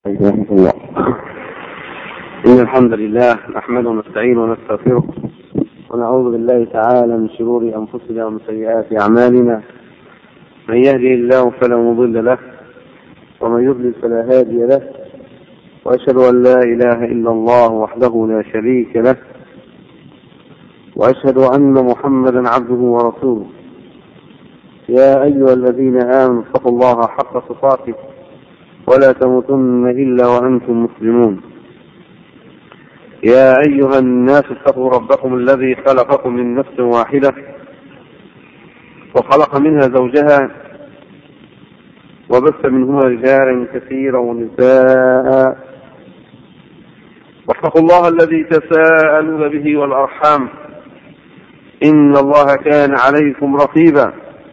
رحمة الله. إن الحمد لله نحمده ونستعينه ونستغفره ونعوذ بالله تعالى من شرور أنفسنا ومن سيئات أعمالنا. من يهدي الله فلا مضل له ومن يضلل فلا هادي له، وأشهد أن لا إله إلا الله وحده لا شريك له، وأشهد أن محمدا عبده ورسوله. يا أيها الذين آمنوا اتقوا الله حق تقاته ولا تموتن إلا وأنتم مسلمون. يا أيها الناس اتقوا ربكم الذي خلقكم من نفس واحدة وخلق منها زوجها وبث منهما رجالا كثيرا ونساء، واتقوا الله الذي تساءلون به والأرحام إن الله كان عليكم رقيبا.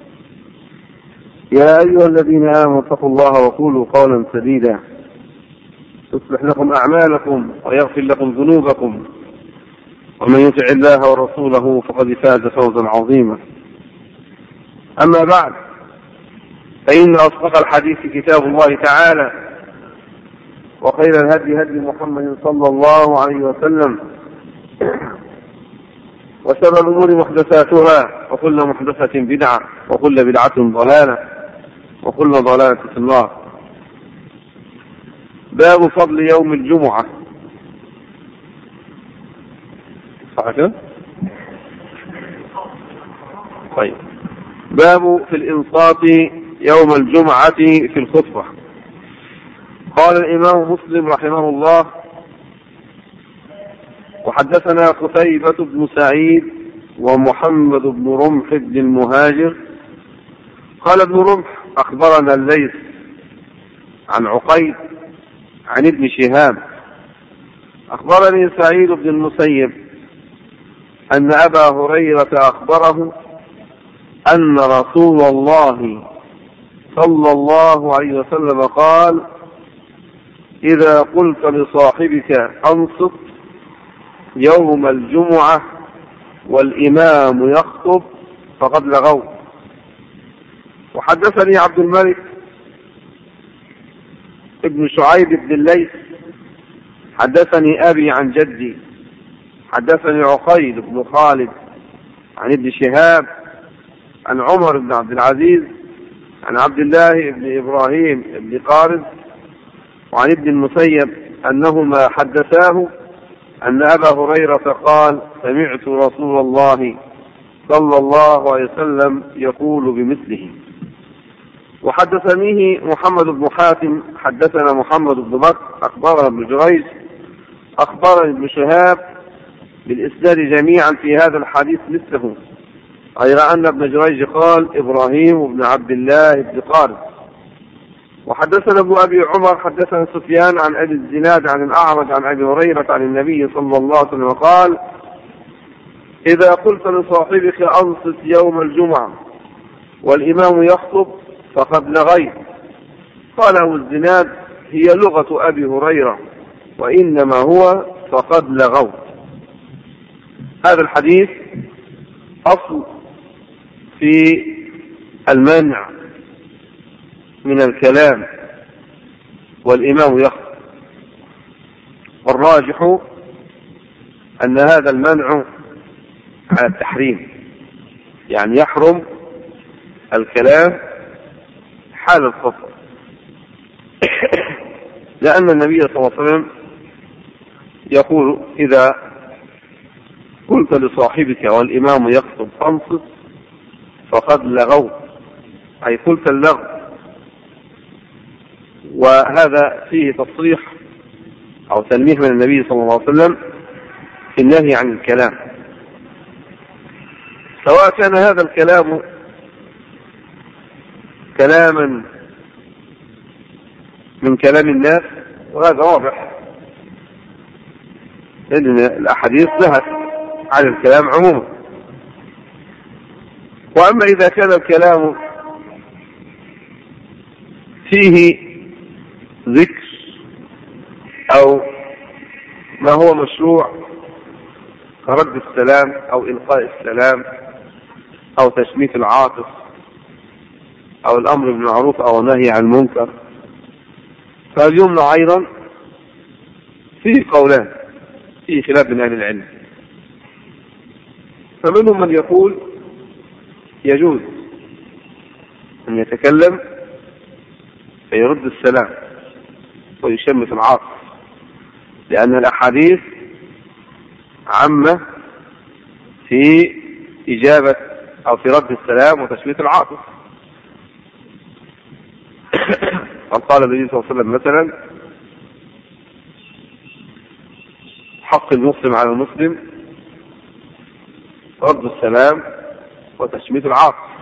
يا أيها الذين آمنوا اتقوا الله وقولوا قولا سديدا يصلح لكم أعمالكم ويغفر لكم ذنوبكم، ومن يطع الله ورسوله فقد فاز فوزا عظيما. أما بعد، فإن أصدق الحديث كتاب الله تعالى، وخير الهدي هدي محمد صلى الله عليه وسلم، وشر الأمور محدثاتها وكل محدثة بدعة وكل بدعة ضلالة وكل ضلالة في النار. باب فضل يوم الجمعة. صح كده؟ طيب. باب في الإنصات يوم الجمعة في الخطبة. قال الإمام مسلم رحمه الله: وحدثنا قتيبة بن سعيد ومحمد بن رمح بن المهاجر قال ابن رمح: أخبرنا الليث عن عقيل عن ابن شهاب أخبرني سعيد بن المسيب أن أبا هريرة أخبره أن رسول الله صلى الله عليه وسلم قال: إذا قلت لصاحبك أنصت يوم الجمعة والإمام يخطب فقد لغوت. وحدثني عبد الملك ابن شعيب بن الليث حدثني أبي عن جدي حدثني عقيل بن خالد عن ابن شهاب عن عمر بن عبد العزيز عن عبد الله بن إبراهيم بن قارز وعن ابن المسيب أنهما حدثاه أن أبا هريرة قال: سمعت رسول الله صلى الله عليه وسلم يقول بمثله. وحدثنيه محمد بن حاتم حدثنا محمد بن بكر أخبرنا ابن جريج أخبرني ابن شهاب بالإسناد جميعا في هذا الحديث مثله، غير أن ابن جريج قال: إبراهيم بن عبد الله بن قارز. وحدثنا ابن أبي عمر حدثنا سفيان عن أبي الزناد عن الأعرج عن أبي هريرة عن النبي صلى الله عليه وسلم قال: إذا قلت لصاحبك أنصت يوم الجمعة والإمام يخطب فقد لغيت. قال أبو الزناد: هي لغة أبي هريرة، وإنما هو فقد لغوت. هذا الحديث أصل في المنع من الكلام والإمام يخطب، والراجح أن هذا المنع على التحريم، يعني يحرم الكلام حال الخطبة، لأن النبي صلى الله عليه وسلم يقول: إذا قلت لصاحبك والإمام يخطب فانصت فقد لغوت، أي قلت اللغو. وهذا فيه تصريح أو تنبيه من النبي صلى الله عليه وسلم في النهي عن الكلام، سواء كان هذا الكلام كلاما من كلام الناس، وهذا واضح لأن الأحاديث نهت عن الكلام عموما. وأما إذا كان الكلام فيه ذكر أو ما هو مشروع كرد السلام أو إلقاء السلام أو تشميت العاطف أو الأمر بالمعروف أو النهي عن المنكر فاليمنع أيضا فيه قولان، فيه خلاف بين أهل العلم. فمنهم من يقول يجوز أن يتكلم فيرد السلام ويشمت العاطف، لأن الأحاديث عامة في إجابة أو في رد السلام وتشميت العاطف. قال النبي صلى الله عليه وسلم مثلا: حق المسلم على المسلم رد السلام وتشميت العاطف.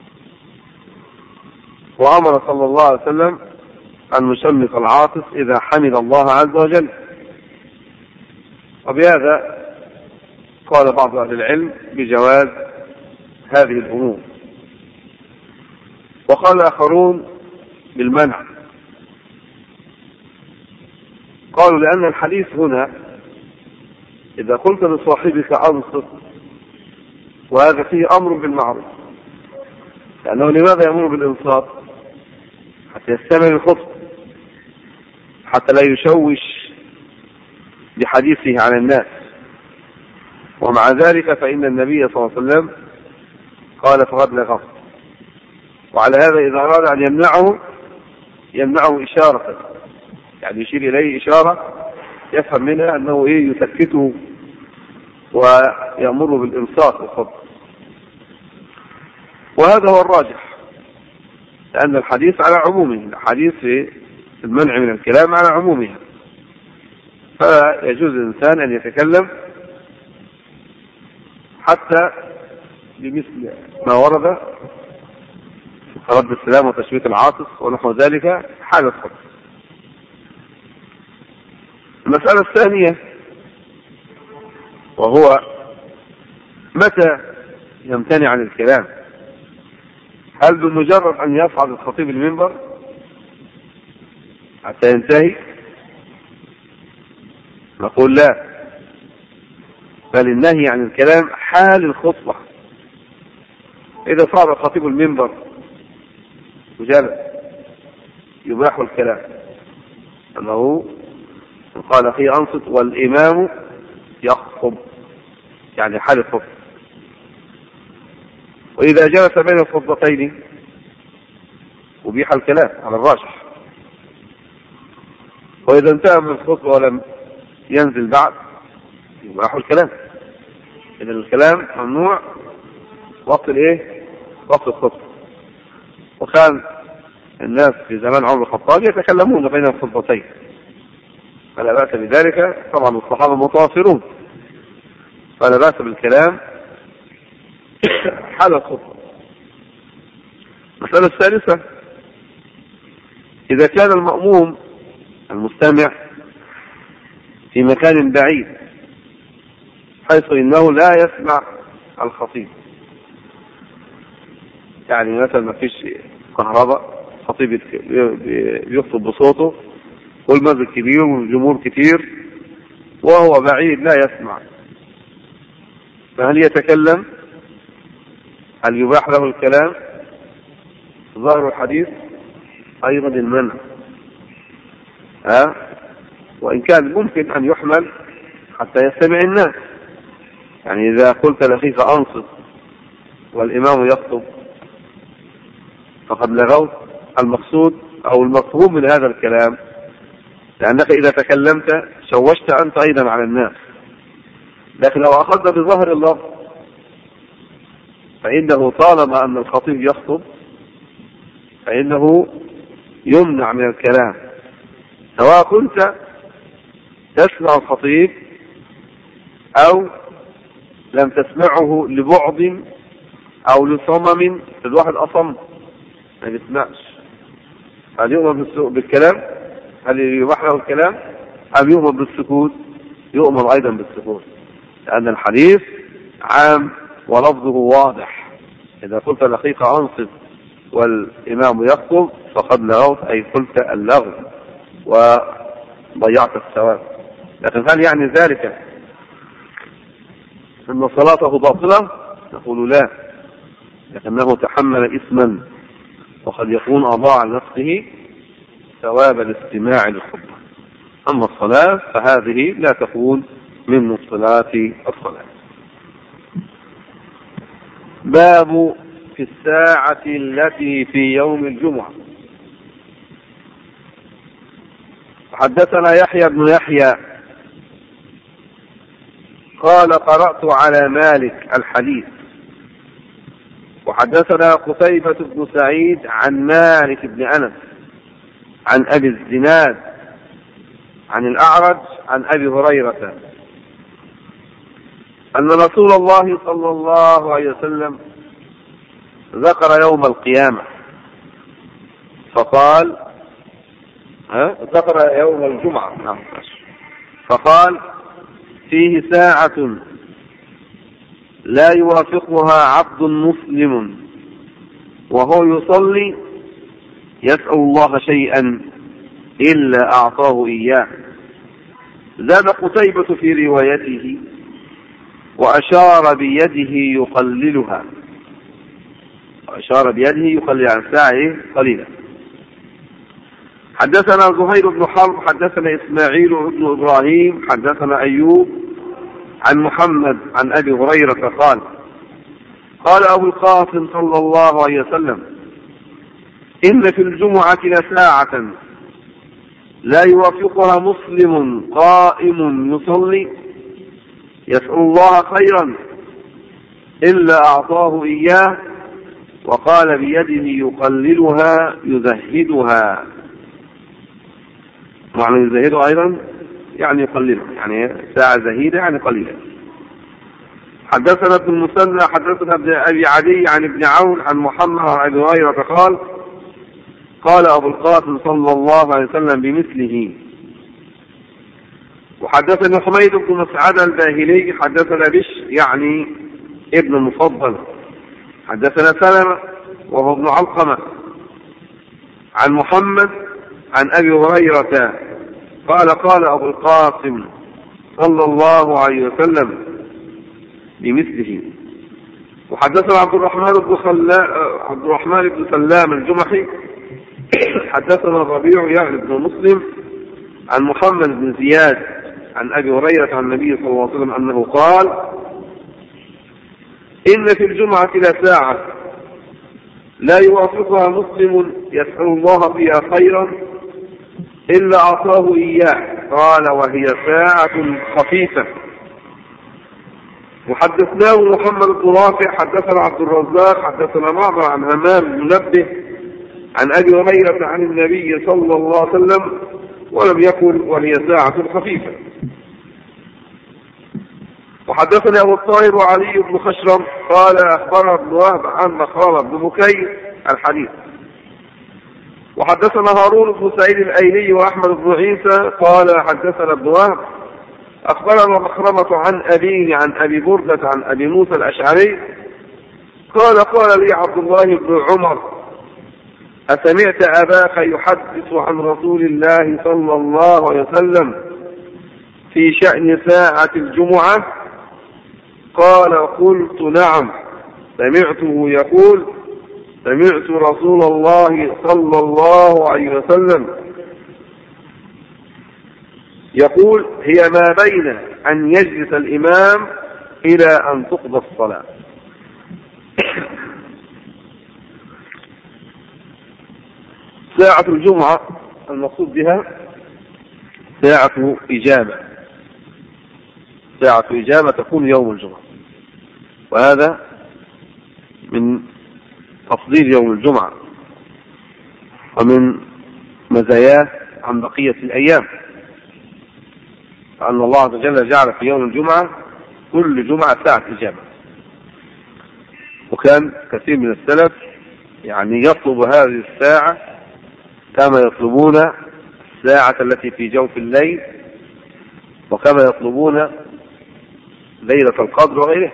وأمر صلى الله عليه وسلم أن نشمت العاطف إذا حمد الله عز وجل. وبهذا قال بعض أهل العلم بجواز هذه الأمور، وقال آخرون بالمنع. قالوا لأن الحديث هنا إذا قلت لصاحبك أنصت، وهذا فيه أمر بالمعروف، لأنه لماذا يأمر بالإنصات؟ حتى يستمع الخطب، حتى لا يشوش بحديثه على الناس. ومع ذلك فإن النبي صلى الله عليه وسلم قال: فقد لغط. وعلى هذا إذا أراد أن يمنعه إشارة، يعني يشير إليه إشارة يفهم منها أنه يسكته ويأمره بالإنصات والخطب. وهذا هو الراجح، لأن الحديث على عمومه، الحديث في المنع من الكلام على عمومه، فيجوز الإنسان أن يتكلم حتى بمثل ما ورد رد السلام وتشميت العاطف ونحو ذلك حال الخطب. المسألة الثانية وهو متى يمتنع عن الكلام؟ هل بمجرد أن يصعد الخطيب المنبر حتى ينتهي؟ نقول لا، بل النهي عن الكلام حال الخطبة. إذا صعد الخطيب المنبر وجلس يباح الكلام، أنه قال: أخي أنصت والإمام يخطب، يعني حال الخطبة. وإذا جلس بين الخطبتين أبيح الكلام على الراجح. وإذا انتهى من الخطبة ولم ينزل بعد يباح الكلام. إذا الكلام ممنوع وقت وقت الخطبة. وكان الناس في زمان عمر الخطاب يتكلمون بين الخطبتين، فلا بأس بذلك. طبعا الصحابة متواصلون، فلا بأس بالكلام حال الخطبة. المسألة الثالثة: إذا كان المأموم المستمع في مكان بعيد حيث إنه لا يسمع الخطيب، يعني مثلا ما فيش كهرباء، الخطيب بيخطب بصوته والمسجد كبير والجمهور كتير وهو بعيد لا يسمع، فهل يتكلم؟ هل يباح له الكلام؟ ظاهر الحديث أيضا المنع، وإن كان ممكن أن يحمل حتى يستمع الناس. يعني إذا قلت لأخيك أنصت والإمام يخطب فقد لغوت. المقصود أو المفهوم من هذا الكلام، لأنك إذا تكلمت شوشت أنت أيضا على الناس. لكن لو أخذنا بظاهر اللفظ فإنه طالما أن الخطيب يخطب فإنه يمنع من الكلام، سواء كنت تسمع الخطيب أو لم تسمعه لبعد أو لصمم. الواحد أصم ما يسمعش، هل يؤمر بالكلام؟ هل يباح له الكلام؟ أم يؤمر بالسكوت؟ يؤمر أيضا بالسكوت، لأن الحديث عام ولفظه واضح. إذا قلت لأخيك أنصت والإمام يخطب فقد لغوت، أي قلت اللغو وضيعت الثواب. لكن هل يعني ذلك أن صلاته باطلة؟ نقول لا، لكنه تحمل إثما، وقد يكون أضاع نفسه ثواب الاستماع للخطبة. أما الصلاة فهذه لا تكون من مبطلات الصلاة. باب في الساعة التي في يوم الجمعة. حدثنا يحيى بن يحيى قال قرأت على مالك الحديث. وحدثنا قتيبة بن سعيد عن مالك بن أنس عن أبي الزناد عن الأعرج عن أبي هريرة أن رسول الله صلى الله عليه وسلم ذكر يوم القيامة فقال ذكر يوم الجمعة فقال فيه ساعة لا يوافقها عبد مسلم وهو يصلي يسأل الله شيئا إلا أعطاه إياه. زاد قتيبة في روايته وأشار بيده يقللها. أشار بيده يقلل عن ساعة قليلا. حدثنا زهير بن حرب حدثنا إسماعيل بن إبراهيم حدثنا أيوب عن محمد عن أبي هريرة قال قال أبو القاسم صلى الله عليه وسلم إن في الجمعة لساعة لا يوافقها مسلم قائم يصلي يسأل الله خيرا إلا أعطاه إياه. وقال بيده يقللها يزهدها. معنى يزهدها أيضا يعني يقللها، يعني ساعة زهيدة يعني قليلة. حدثنا ابن المثنى حدثنا ابن أبي عدي عن ابن عون عن محمد عن أبي هريرة قال قال أبو القاسم صلى الله عليه وسلم بمثله. وحدثنا حميد بن مسعد الباهلي حدثنا بشر يعني ابن المفضل حدثنا سلمة وهو ابن علقمة عن محمد عن أبي هريرة قال قال أبو القاسم صلى الله عليه وسلم بمثله. وحدثنا عبد الرحمن بن سلام الجمحي حدثنا الربيع يعني بن مسلم عن محمد بن زياد عن أبي هريرة عن النبي صلى الله عليه وسلم أنه قال إن في الجمعة لساعة لا يوافقها مسلم يسأل الله فيها خيرا إلا أعطاه إياه. قال وهي ساعة خفيفة. وحدثناه محمد بن رافع حدثنا عبد الرزاق حدثنا معمر عن همام بن منبه عن أبي هريرة عن النبي صلى الله عليه وسلم ولم يقل وهي ساعة خفيفة. وحدثني أبو الطاهر وعلي بن خشرم قال أخبرنا ابن وهب عن مخرمة بن بكير الحديث. وحدثنا هارون بن سعيد الأيلي وأحمد بن عيسى قال حدثنا ابن وهب أخبرنا مخرمة عن أبيه عن أبي بردة عن أبي موسى الأشعري قال قال لي عبد الله بن عمر أسمعت أباك يحدث عن رسول الله صلى الله عليه وسلم في شأن ساعة الجمعة؟ قال قلت نعم سمعته يقول سمعت رسول الله صلى الله عليه وسلم يقول هي ما بين أن يجلس الإمام إلى أن تقضى الصلاة. ساعة الجمعة المقصود بها ساعة إجابة. ساعة إجابة تكون يوم الجمعة، وهذا من تفضيل يوم الجمعة ومن مزاياه عن بقية الأيام، فأن الله عز وجل جعل في يوم الجمعة كل جمعة ساعة إجابة. وكان كثير من السلف يعني يطلب هذه الساعة كما يطلبون الساعة التي في جوف الليل وكما يطلبون ليلة القدر وغيره.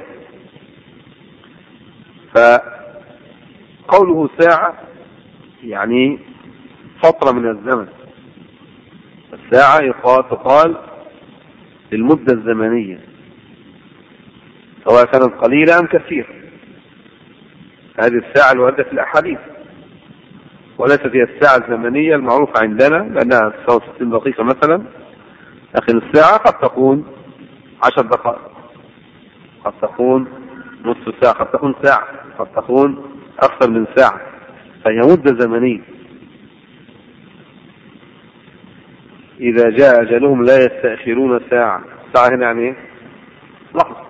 فقوله ساعة يعني فترة من الزمن. الساعة تقال للمدة الزمنية سواء كانت قليلة أم كثيرة. هذه الساعة الواردة في الأحاديث. وليست هي الساعة الزمنية المعروفة عندنا لأنها 69 دقيقة مثلا، لكن الساعة قد تكون 10 دقائق، قد تكون نصف ساعة، قد تكون ساعة، قد تكون أكثر من ساعة، فهي مدة زمنية. إذا جاء أجلهم لا يستأخرون ساعة. ساعة هنا يعني إيه؟ لحظة،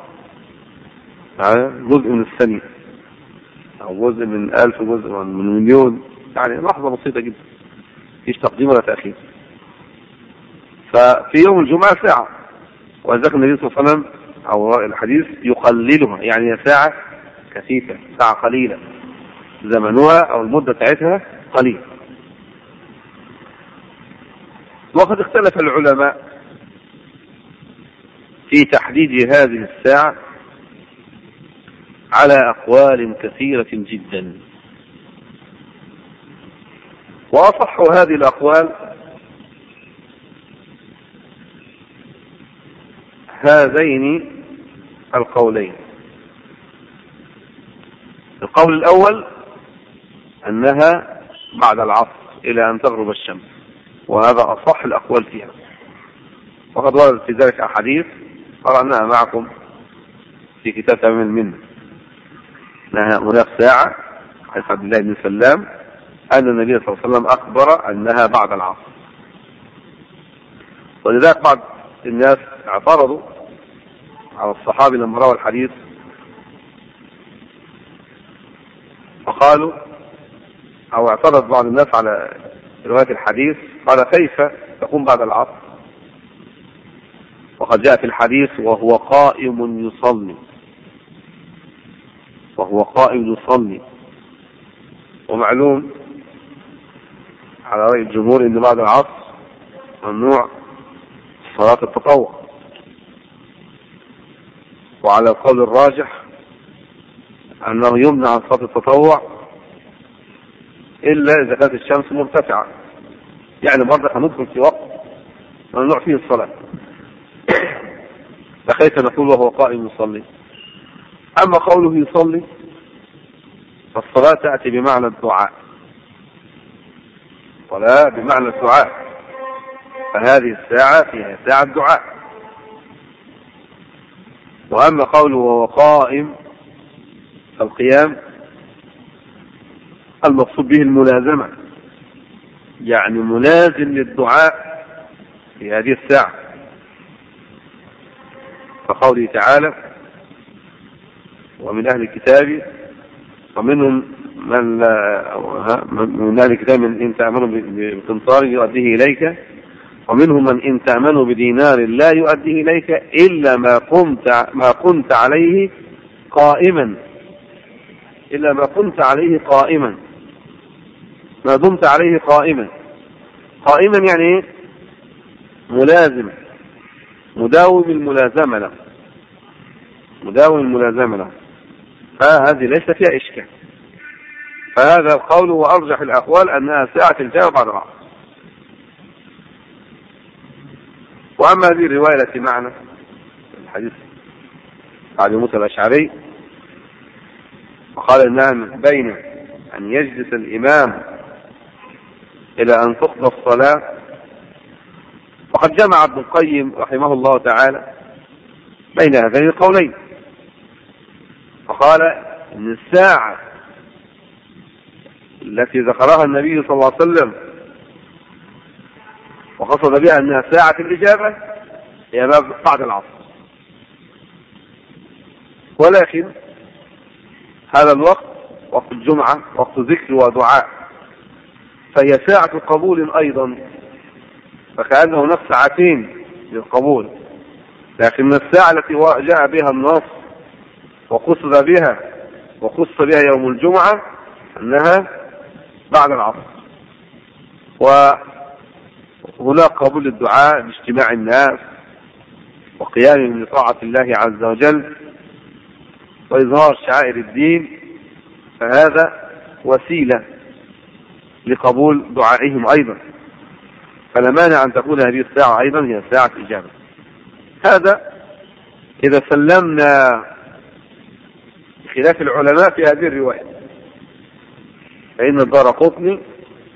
جزء من الثانية أو جزء من 1000، جزء من مليون، يعني لحظة بسيطة جدا، مفيش تقديم ولا تأخير. ففي يوم الجمعة ساعة، وذلك النبي صلى الله عليه وسلم أو الحديث يقللها، يعني ساعة كثيفة، ساعة قليلة، زمنها أو المدة بتاعتها قليل. وقد اختلف العلماء في تحديد هذه الساعة على أقوال كثيرة جدا، وأصح هذه الأقوال هذين القولين. القول الأول أنها بعد العصر إلى أن تغرب الشمس، وهذا أصح الأقوال فيها، وقد ورد في ذلك أحاديث قرأناها معكم في كتاب تمام المنة. هناك ساعة حديث عبد الله بن سلام أن النبي صلى الله عليه وسلم أخبر أنها بعد العصر، ولذلك بعض الناس اعترضوا على الصحابي لما روى الحديث، فقالوا أو اعترض بعض الناس على رواية الحديث، قال كيف تكون بعد العصر وقد جاء في الحديث وهو قائم يصلي، وهو قائم يصلي. ومعلوم على رأي الجمهور ان بعد العصر ممنوع صلاة التطوع، وعلى القول الراجح انه يمنع عن صلاة التطوع الا اذا كانت الشمس مرتفعة، يعني برضه هندخل في وقت ممنوع فيه الصلاة، فكيف نقول وهو قائم يصلي؟ اما قوله يصلي فالصلاة تأتي بمعنى الدعاء، ولا بمعنى الدعاء، فهذه الساعة فيها ساعة دعاء. وأما قوله وهو قائم فالقيام المقصود به الملازمة، يعني ملازم للدعاء في هذه الساعة، فقوله تعالى ومن أهل الكتاب ومنهم من أهل الكتاب من إن تأمنوا بقنطار يؤديه إليك، ومنهم من إن تأمنوا بدينار لا يؤديه إليك إلا ما كنت عليه قائما، إلا ما كنت عليه قائما، ما دمت عليه قائما. قائما يعني إيه؟ ملازم، مداوم الملازمة له، مداوم الملازمة له، فهذه ليس فيها إشكال. فهذا القول وأرجح الأقوال أنها ساعة الجواب بعد العصر. وأما هذه الرواية التي معنا الحديث عن موسى الأشعري وقال إنها من بين أن يجلس الإمام إلى أن تقضى الصلاة، وقد جمع ابن القيم رحمه الله تعالى بين هذين القولين، فقال إن الساعة التي ذكرها النبي صلى الله عليه وسلم وقصد بها أنها ساعة الإجابة هي بعد العصر، ولكن هذا الوقت وقت الجمعة وقت ذكر ودعاء، فهي ساعة قبول أيضا، فكأنه نفس ساعتين للقبول، لكن الساعة التي جاء بها النص وقصد بها يوم الجمعة أنها بعد العصر. وهناك قبول الدعاء باجتماع الناس وقيامهم بطاعة الله عز وجل وإظهار شعائر الدين، فهذا وسيلة لقبول دعائهم أيضا، فلا مانع أن تكون هذه الساعة أيضا هي ساعة إجابة. هذا إذا سلمنا خلاف العلماء في هذه الرواية، فإن الدارقطني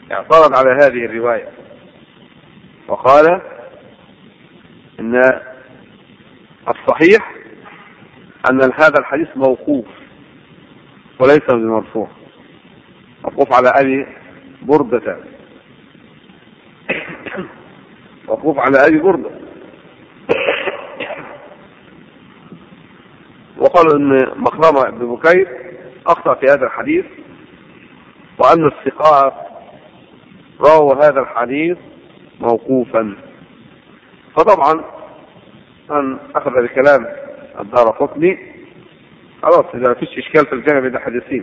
اعترض على هذه الرواية وقال إن الصحيح أن هذا الحديث موقوف وليس بمرفوع، موقوف على أبي بردة، موقوف على أبي بردة. وقالوا إن مخرمة بن بكير أخطأ في هذا الحديث، وأن الثقات رووا هذا الحديث موقوفا. فطبعا من أخذ بكلام الدارقطني خلاص إذا فيش إشكال في الجانب الحديثي،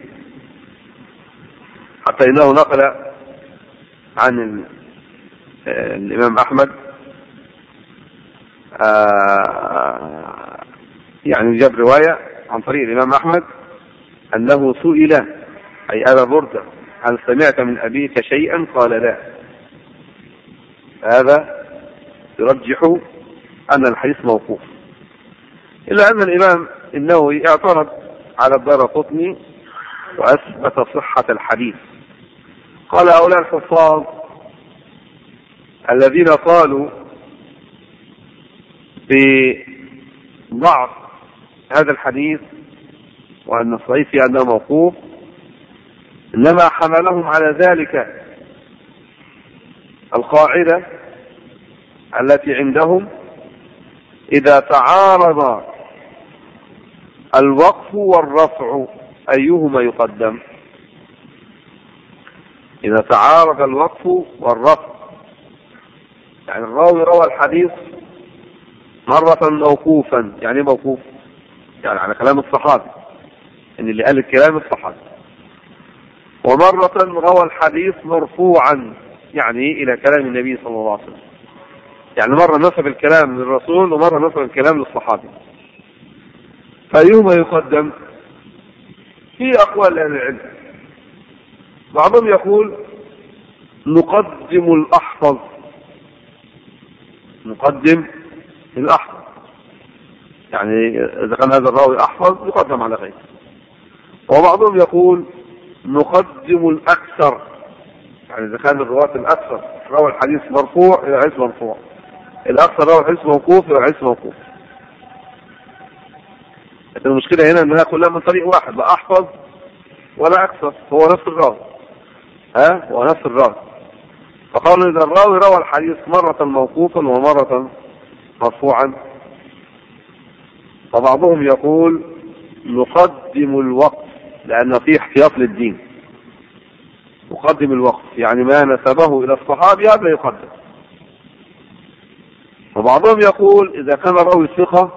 حتى إنه نقل عن الإمام أحمد يعني جاب رواية عن طريق الإمام أحمد أنه سئل أي أبا بردة هل سمعت من أبيك شيئا؟ قال لا. هذا يرجح أن الحديث موقوف، إلا أن الإمام النووي اعترض على الدارقطني وأثبت صحة الحديث. قال هؤلاء الحفاظ الذين قالوا بضعف هذا الحديث وأن الصحيح في أنه موقوف إنما حملهم على ذلك القاعدة التي عندهم إذا تعارض الوقف والرفع أيهما يقدم؟ إذا تعارض الوقف والرفع، يعني الراوي روى الحديث مرة موقوفا، يعني موقوف يعني على كلام الصحابي، إن اللي قال الكلام الصحابي، ومرة روى الحديث مرفوعا يعني إلى كلام النبي صلى الله عليه وسلم، يعني مرة نسب الكلام للرسول ومرة نسب الكلام للصحابي، فأيهما يقدم؟ في أقوال أهل العلم، بعضهم يقول نقدم الأحفظ، نقدم الأحفظ، يعني إذا كان هذا الراوي أحفظ يقدم على غيره. وبعضهم يقول نقدم الأكثر، يعني إذا كان الرواة الأكثر روى الحديث مرفوع إلى الحديث مرفوع، الأكثر روى الحديث موقوف إلى الحديث موقوف. لكن المشكلة هنا أنها كلها من طريق واحد، لا أحفظ ولا أكثر، هو نفس الراوي، هو نفس الراوي. فقالوا إذا الراوي روى الحديث مرة موقوفا ومرة مرفوعا. فبعضهم يقول نقدم الوقف لأن فيه احتياط للدين، نقدم الوقف يعني ما نسبه إلى الصحابي هذا يقدم. وبعضهم يقول إذا كان الراوي ثقة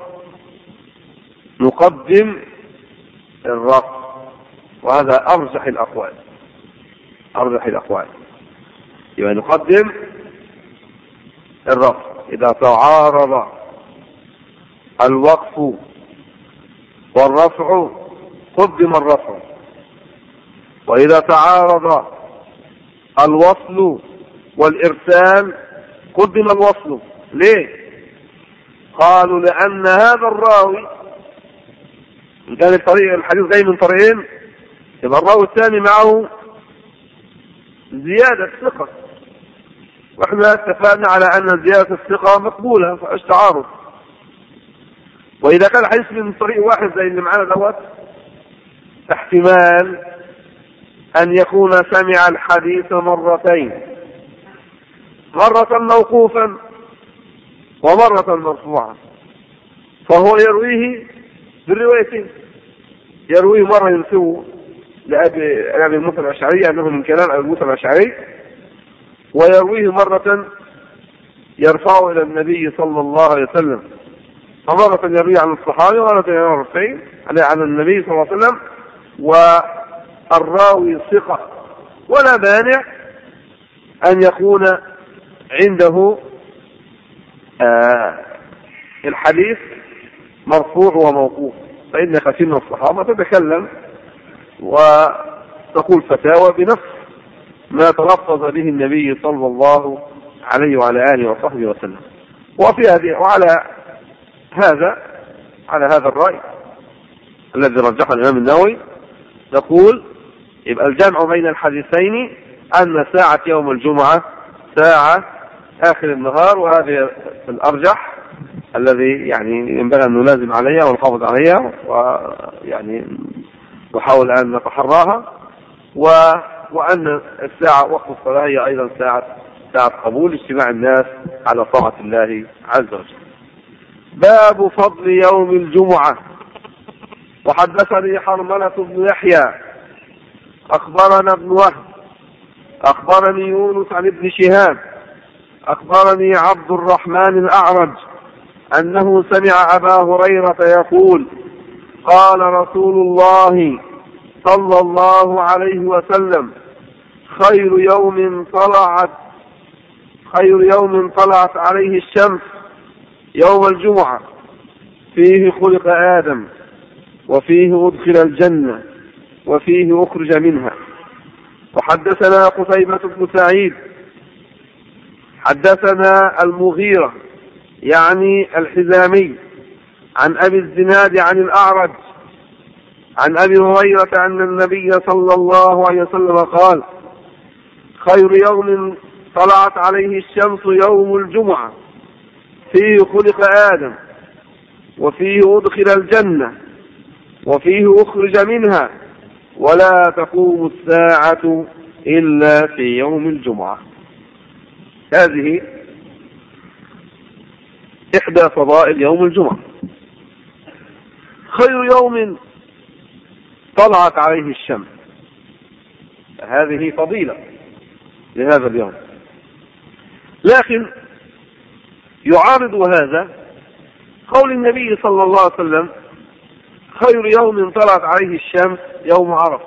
نقدم الرفع، وهذا أرجح الأقوال، أرجح الأقوال، يعني نقدم الرفع إذا تعارض الوقف والرفع قدم الرفع، وإذا تعارض الوصل والإرسال قدم الوصل. ليه؟ قالوا لأن هذا الراوي كان الطريق الحديث جاي من طريقين، يبقى الراوي الثاني معه زيادة ثقة، واحنا اتفقنا على أن زيادة الثقة مقبولة فايش تعارض. وإذا كان الحديث من طريق واحد زي اللي معنا دوت احتمال أن يكون سمع الحديث مرتين، مرة موقوفا ومرة مرفوعا، فهو يرويه بالروايتين، يرويه مرة ينسبه لأبي موسى الأشعري أنه من كلام أبي موسى الأشعري، ويرويه مرة يرفعه إلى النبي صلى الله عليه وسلم، فمرة يرويه عن الصحابي ومرة يرويه عن النبي صلى الله عليه وسلم، والراوي ثقة، ولا مانع أن يكون عنده الحديث مرفوع وموقوف، فإن كثير من الصحابة تتكلم وتقول فتاوى بنفس ما تلفظ به النبي صلى الله عليه وعلى آله وصحبه وسلم. وفي هذه وعلى هذا الرأي الذي رجحه الإمام النووي نقول يبقى الجمع بين الحديثين أن ساعة يوم الجمعة ساعة آخر النهار، وهذه الأرجح الذي يعني ينبغي أن نلازم عليها ونحافظ عليها، ويعني نحاول أن نتحراها، وأن الساعة وقت الصلاة هي أيضا ساعة قبول اجتماع الناس على طاعة الله عز وجل. باب فضل يوم الجمعة. وحدثني حرملة بن يحيى أخبرنا ابن وهب أخبرني يونس عن ابن شهاب أخبرني عبد الرحمن الأعرج أنه سمع أبا هريرة يقول قال رسول الله صلى الله عليه وسلم خير يوم طلعت عليه الشمس يوم الجمعة، فيه خلق آدم، وفيه أدخل الجنة، وفيه أخرج منها. وحدثنا قتيبة بن سعيد حدثنا المغيرة يعني الحزامي عن أبي الزناد عن الأعرج عن أبي هريرة أن النبي صلى الله عليه وسلم قال خير يوم طلعت عليه الشمس يوم الجمعة، فيه خلق آدم، وفيه أدخل الجنة، وفيه أخرج منها، ولا تقوم الساعة إلا في يوم الجمعة. هذه إحدى فضائل يوم الجمعة. خير يوم طلعت عليه الشمس، هذه فضيلة لهذا اليوم، لكن يعارض هذا قول النبي صلى الله عليه وسلم خير يوم طلعت عليه الشمس يوم عرفة.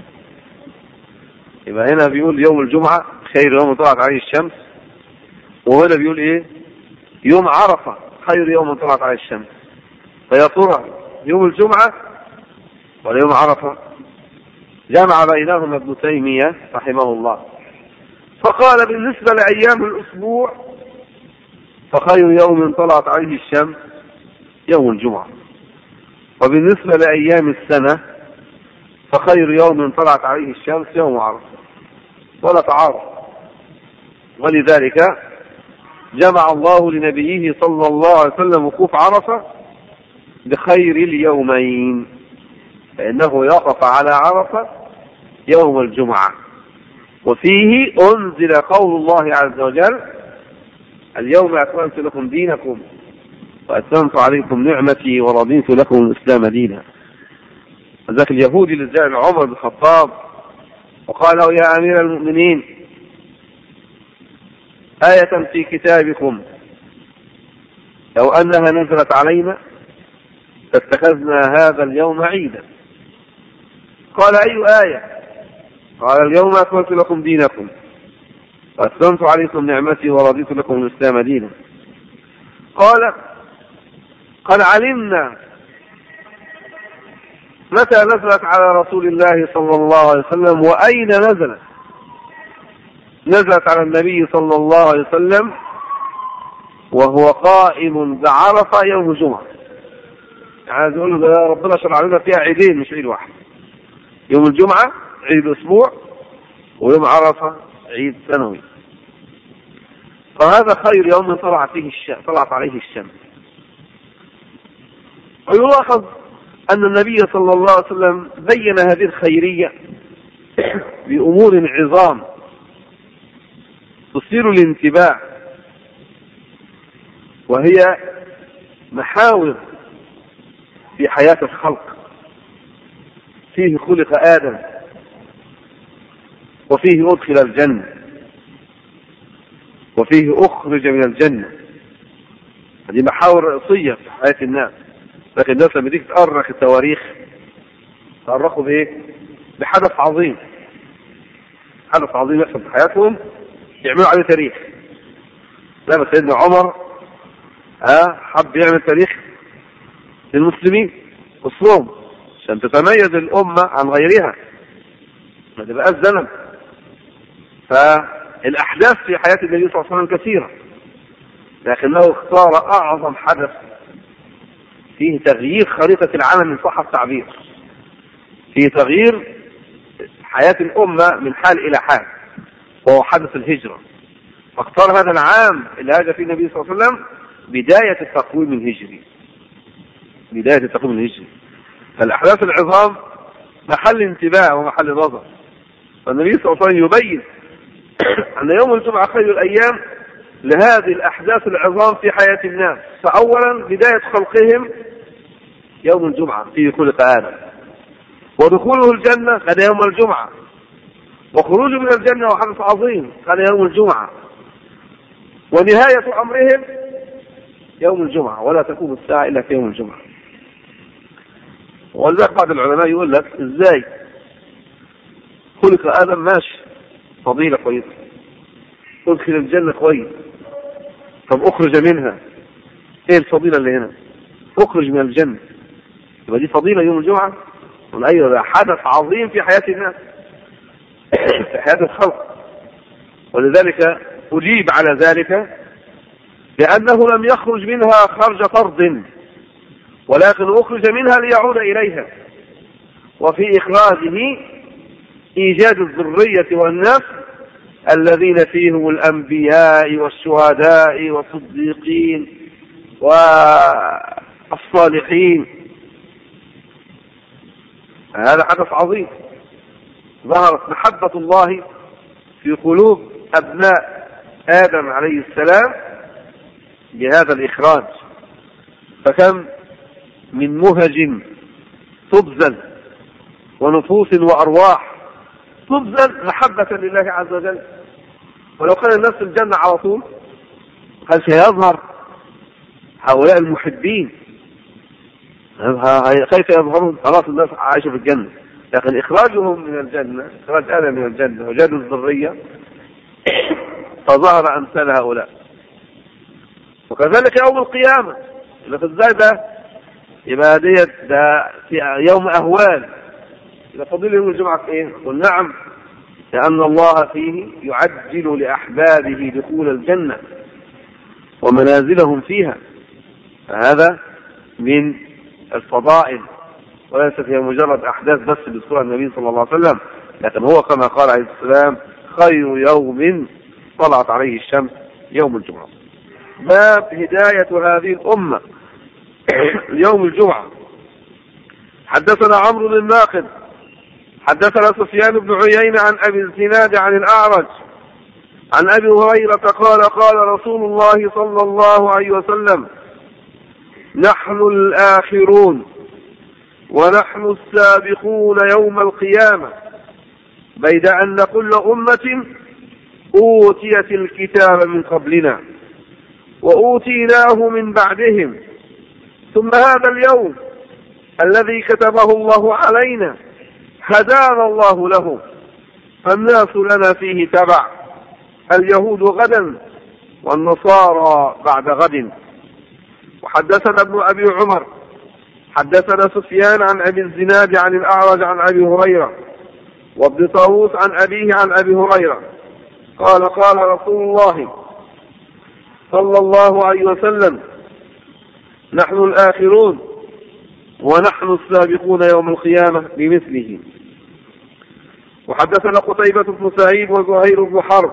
يبقى هنا بيقول يوم الجمعة خير يوم طلعت عليه الشمس، وهنا بيقول ايه؟ يوم عرفة خير يوم طلعت عليه الشمس. فيا ترى يوم الجمعة ولا يوم عرفة؟ جمع بينهما ابن تيمية رحمه الله، فقال بالنسبة لأيام الأسبوع فخير يوم طلعت عليه الشمس يوم الجمعة، وبالنسبة لأيام السنة فخير يوم طلعت عليه الشمس يوم عرفة، ولا تعارض. ولذلك جمع الله لنبيه صلى الله عليه وسلم وقوف عرفة بخير اليومين، فإنه يقف على عرفة يوم الجمعة، وفيه أنزل قول الله عز وجل اليوم أكملت لكم دينكم وأتممت عليكم نعمتي ورضيت لكم الإسلام دينا. ذاك اليهودي اللي جاء عمر بن الخطاب وقال له يا أمير المؤمنين آية في كتابكم لو أنها نزلت علينا فاتخذنا هذا اليوم عيدا. قال أي آية؟ قال اليوم أكملت لكم دينكم وأتممت عليكم نعمتي ورضيت لكم الإسلام دينا. قال قد علمنا متى نزلت على رسول الله صلى الله عليه وسلم وأين نزلت. نزلت على النبي صلى الله عليه وسلم وهو قائم بعرفة يوم الجمعة. عايز أقول له يا ربنا شرع لنا فيها عيدين مش عيد واحد، يوم الجمعة عيد أسبوع ويوم عرفة عيد سنوي. فهذا خير يوم طلعت عليه الشمس. ويلاحظ أن النبي صلى الله عليه وسلم بين هذه الخيرية بأمور عظام تصير الانتباه، وهي محاور في حياة الخلق. فيه خلق آدم، وفيه أدخل الجنة، وفيه أخرج من الجنة. هذه محاور رئيسية في حياة الناس. لكن الناس لما تيجي تأرخ التواريخ تأرخوا بإيه؟ بحدث عظيم، حدث عظيم يحصل في حياتهم يعملوا عليه تاريخ. لما سيدنا عمر حب يعمل تاريخ للمسلمين والصوم عشان تتميز الأمة عن غيرها، ما تبقاش ذنب. فالأحداث في حياة النبي صلى الله عليه وسلم كثيرة، لكنه اختار أعظم حدث فيه تغيير خريطة العالم من صح التعبير، فيه تغيير حياة الأمة من حال إلى حال. وهو حدث الهجرة، فاختار هذا العام اللي هاجر فيه النبي صلى الله عليه وسلم بداية التقويم الهجري، بداية التقويم الهجري. فالأحداث العظام محل انتباه ومحل نظر، فالنبي صلى الله عليه وسلم يبين أن يوم الجمعة خير الأيام لهذه الأحداث العظام في حياة الناس. فأولا بداية خلقهم يوم الجمعة فيه خلق آدم، ودخوله الجنة كان يوم الجمعة، وخروجه من الجنة وحدث عظيم كان يوم الجمعة، ونهاية أمرهم يوم الجمعة، ولا تكون الساعة إلا في يوم الجمعة. ولذلك بعض العلماء يقول لك إزاي خلق آدم ماشي فضيلة كويسة، ادخل الجنة كويس، طب اخرج منها، ايه الفضيلة اللي هنا؟ اخرج من الجنة، يبقى دي فضيلة يوم الجمعة؟ ايوه، ده حدث عظيم في حياة الناس في حياة الخلق. ولذلك أجيب على ذلك لأنه لم يخرج منها خرج طرد، ولكن أخرج منها ليعود إليها، وفي إخراجه إيجاد الذرية والنسل الذين فيهم الأنبياء والشهداء والصديقين والصالحين. هذا حدث عظيم، ظهرت محبة الله في قلوب أبناء آدم عليه السلام بهذا الإخراج. فكم من مهج تبذل ونفوس وأرواح تبذل محبة لله عز وجل، ولو كان الناس في الجنة على طول هل سيظهر هؤلاء المحبين؟ كيف يظهرون؟ خلاص الناس عايشة في الجنة، لكن إخراجهم من الجنة، إخراج آدم من الجنة وجاد الذرية، فظهر أمثال هؤلاء. وكذلك يوم القيامة، لكن ازاي ده يبقى ديت ده في يوم أهوال، إذا فضل يوم الجمعة في إيه؟ قل نعم، لأن الله فيه يعجل لأحبابه دخول الجنة ومنازلهم فيها، فهذا من الفضائل، وليس فيها مجرد أحداث بس بذكرها النبي صلى الله عليه وسلم، لكن هو كما قال عليه السلام خير يوم طلعت عليه الشمس يوم الجمعة. باب هداية هذه الأمة يوم الجمعة. حدثنا عمرو بن الناقد حدثنا سفيان بن عيينة عن أبي الزناد عن الأعرج عن أبي هريرة قال قال رسول الله صلى الله عليه وسلم نحن الآخرون ونحن السابقون يوم القيامة، بيد أن كل أمة أوتيت الكتاب من قبلنا وأوتيناه من بعدهم، ثم هذا اليوم الذي كتبه الله علينا هدانا الله له، فالناس لنا فيه تبع، اليهود غدا والنصارى بعد غد. وحدثنا ابن أبي عمر حدثنا سفيان عن أبي الزناد عن الأعرج عن أبي هريرة، وابن طاووس عن أبيه عن أبي هريرة قال قال رسول الله صلى الله عليه وسلم نحن الآخرون ونحن السابقون يوم القيامة بمثله. وحدثنا قتيبة بن سعيد وزهير بن حرب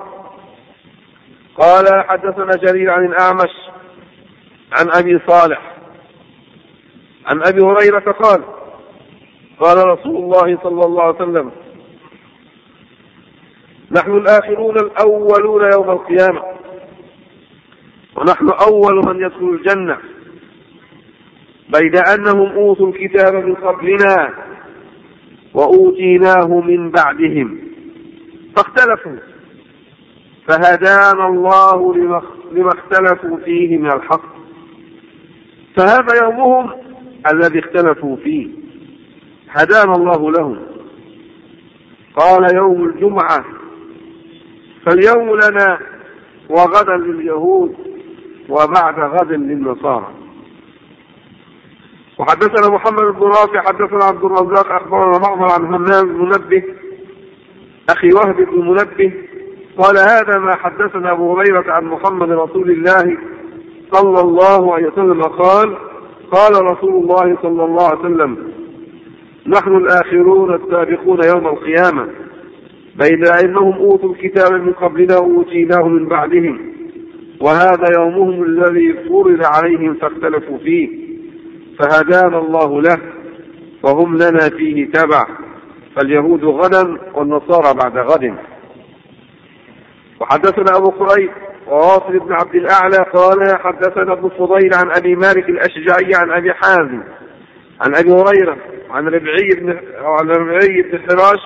قال حدثنا جرير عن الأعمش عن أبي صالح عن أبي هريرة قال قال رسول الله صلى الله عليه وسلم نحن الآخرون الأولون يوم القيامة، ونحن أول من يدخل الجنة، بيد أنهم أوتوا الكتاب من قبلنا وأوتيناه من بعدهم فاختلفوا، فهدانا الله لما اختلفوا فيه من الحق، فهذا يومهم الذي اختلفوا فيه هدانا الله لهم. قال يوم الجمعة فاليوم لنا وغدا لليهود وبعد غد للنصارى. وحدثنا محمد بن رافع حدثنا عبد الرزاق أخبرنا معمر عن همام بن منبه أخي وهب بن منبه قال هذا ما حدثنا أبو هريرة عن محمد رسول الله صلى الله عليه وسلم قال قال رسول الله صلى الله عليه وسلم نحن الآخرون السابقون يوم القيامة، بين أنهم أوتوا الكتاب من قبلنا وأوتيناه من بعدهم، وهذا يومهم الذي فرض عليهم فاختلفوا فيه، فهدانا الله له وهم لنا فيه تبع، فاليهود غدا والنصارى بعد غد. وحدثنا أبو قريب وواصل بن عبد الأعلى قال حدثنا ابن فضيل عن أبي مالك الأشجعي عن أبي حازم عن أبي هريرة عن ربعي بن حراش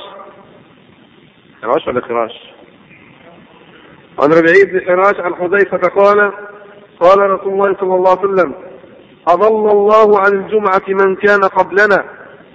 عن ربعي بن حراش عن حذيفة قال قال رسول الله صلى الله عليه وسلم: أضل الله عن الجمعة من كان قبلنا،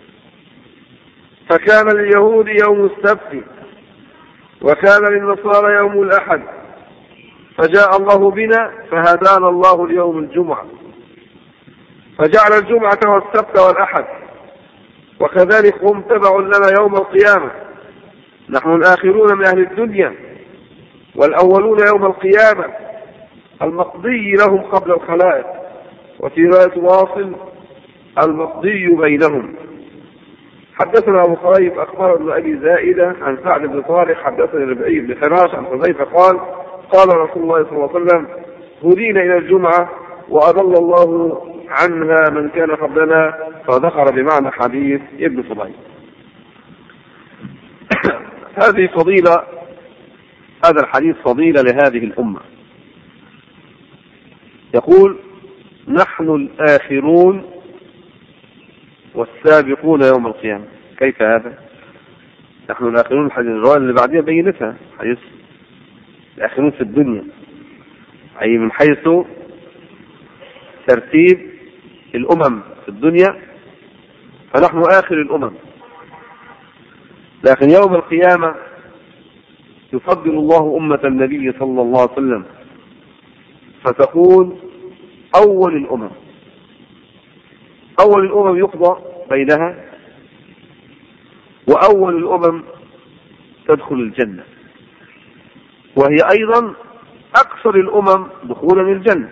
فكان لليهود يوم السبت وكان للنصارى يوم الأحد، فجاء الله بنا فهدانا الله اليوم الجمعة، فجعل الجمعة والسبت والأحد، وكذلك هم تبع لنا يوم القيامة، نحن الآخرون من أهل الدنيا والأولون يوم القيامة، المقضي لهم قبل الخلائق، وفي رواية واصل المقضي بينهم. حدثنا أبو قريب أخبرنا أبي زائدة عن سعد بن طارق حدثنا ربعي بن حراش عن حذيفة قال قال رسول الله صلى الله عليه وسلم: هدينا إلى الجمعة وأضل الله عنها من كان قبلنا، فذكر بمعنى حديث ابن فضيل. هذه فضيلة، هذا الحديث فضيلة لهذه الأمة. يقول: نحن الآخرون والسابقون يوم القيامة. كيف هذا؟ نحن الآخرون، الحديث الرواية اللي بعدها بينتها، حديث الآخرون في الدنيا، أي من حيث ترتيب الأمم في الدنيا فنحن آخر الأمم، لكن يوم القيامة يفضل الله أمة النبي صلى الله عليه وسلم فتكون أول الأمم. أول الأمم يقضى بينها، وأول الأمم تدخل الجنة، وهي أيضا أكثر الأمم دخولا الجنة،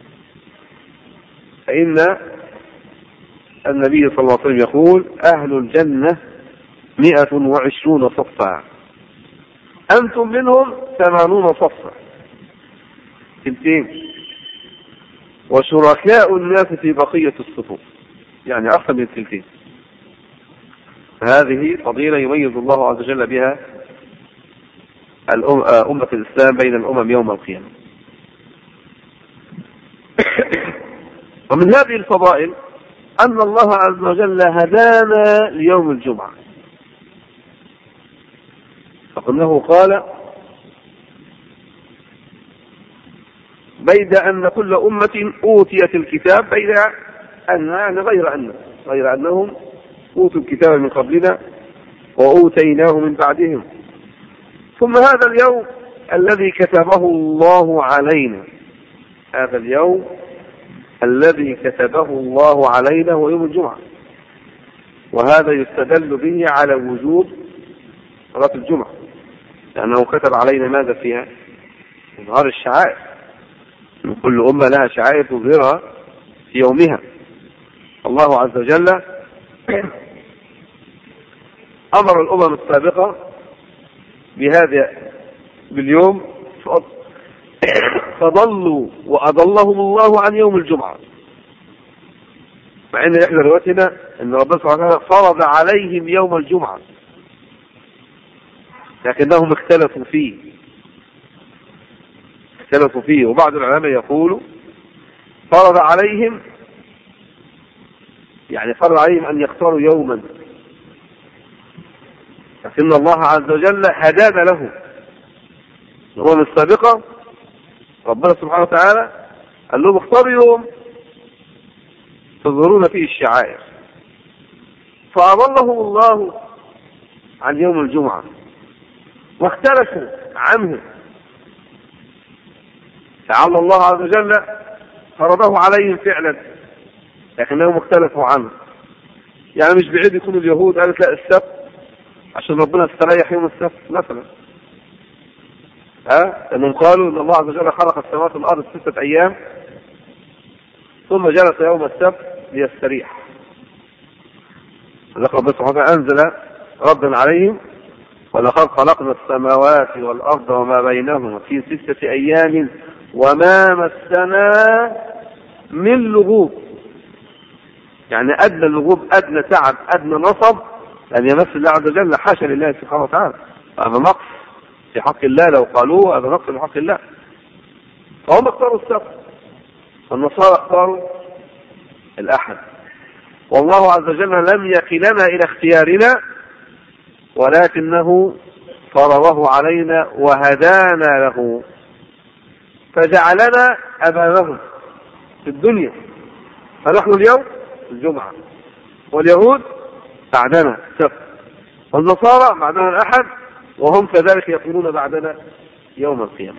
فإن النبي صلى الله عليه وسلم يقول: أهل الجنة 120 صفا، أنتم منهم 80 صفا، تلتين، وشركاء الناس في بقية الصفوف، يعني أكثر من التلتين. فهذه فضيلة يميز الله عز وجل بها أمة الإسلام بين الأمم يوم القيامة. ومن هذه الفضائل أن الله عز وجل هدانا ليوم الجمعة، فقلناه قال: بيد أن كل أمة أوتيت الكتاب، بيد أن يعني غير أنهم أوتوا الكتاب من قبلنا وأوتيناه من بعدهم، ثم هذا اليوم الذي كتبه الله علينا، هذا اليوم الذي كتبه الله علينا هو يوم الجمعة، وهذا يستدل به على وجوب صلاة الجمعة، لأنه كتب علينا ماذا فيها؟ إظهار الشعائر، كل أمة لها شعائر تظهرها في يومها. الله عز وجل أمر الأمم السابقة بهذا باليوم فضلوا وأضلهم الله عن يوم الجمعة، مع أن إحدى رواياتنا أن ربنا سبحانه وتعالى فرض عليهم يوم الجمعة، لكنهم اختلفوا فيه. وبعض العلماء يقول فرض عليهم، يعني فرض عليهم أن يختاروا يوما، لكن الله عز وجل هدانا له. الأمم السابقة ربنا سبحانه وتعالى قال لهم: اختاروا يوم تظهرون فيه الشعائر، فأضلهم الله عن يوم الجمعة واختلفوا عنه، لعل الله عز وجل فرضه عليهم فعلا لكنهم اختلفوا عنه. يعني مش بعيد يكون اليهود قالت لا السبت عشان ربنا استريح يوم السبت مثلا، لأنهم قالوا ان الله عز وجل خلق السماوات والأرض 6 أيام ثم جلس يوم السبت ليستريح، ذكر ربنا سبحانه وتعالى أنزل ردا عليهم ولقد خلقنا السماوات والأرض وما بينهما في 6 أيام وما مسنا من لغوب. يعني أدنى اللغوب، أدنى تعب، أدنى نصب أن يمس الله عز وجل، حاشا لله سبحانه وتعالى. هذا نقص في حق الله، لو قالوه هذا نقص في حق الله. فهم اختاروا السبت، والنصارى اختاروا الأحد. والله عز وجل لم يكلنا إلى اختيارنا، ولكنه فرضه علينا وهدانا له، فجعلنا أمامهم في الدنيا. فنحن اليوم الجمعة، واليهود بعدنا السبت، والنصارى بعدنا الأحد، وهم كذلك يقولون بعدنا يوم القيامة.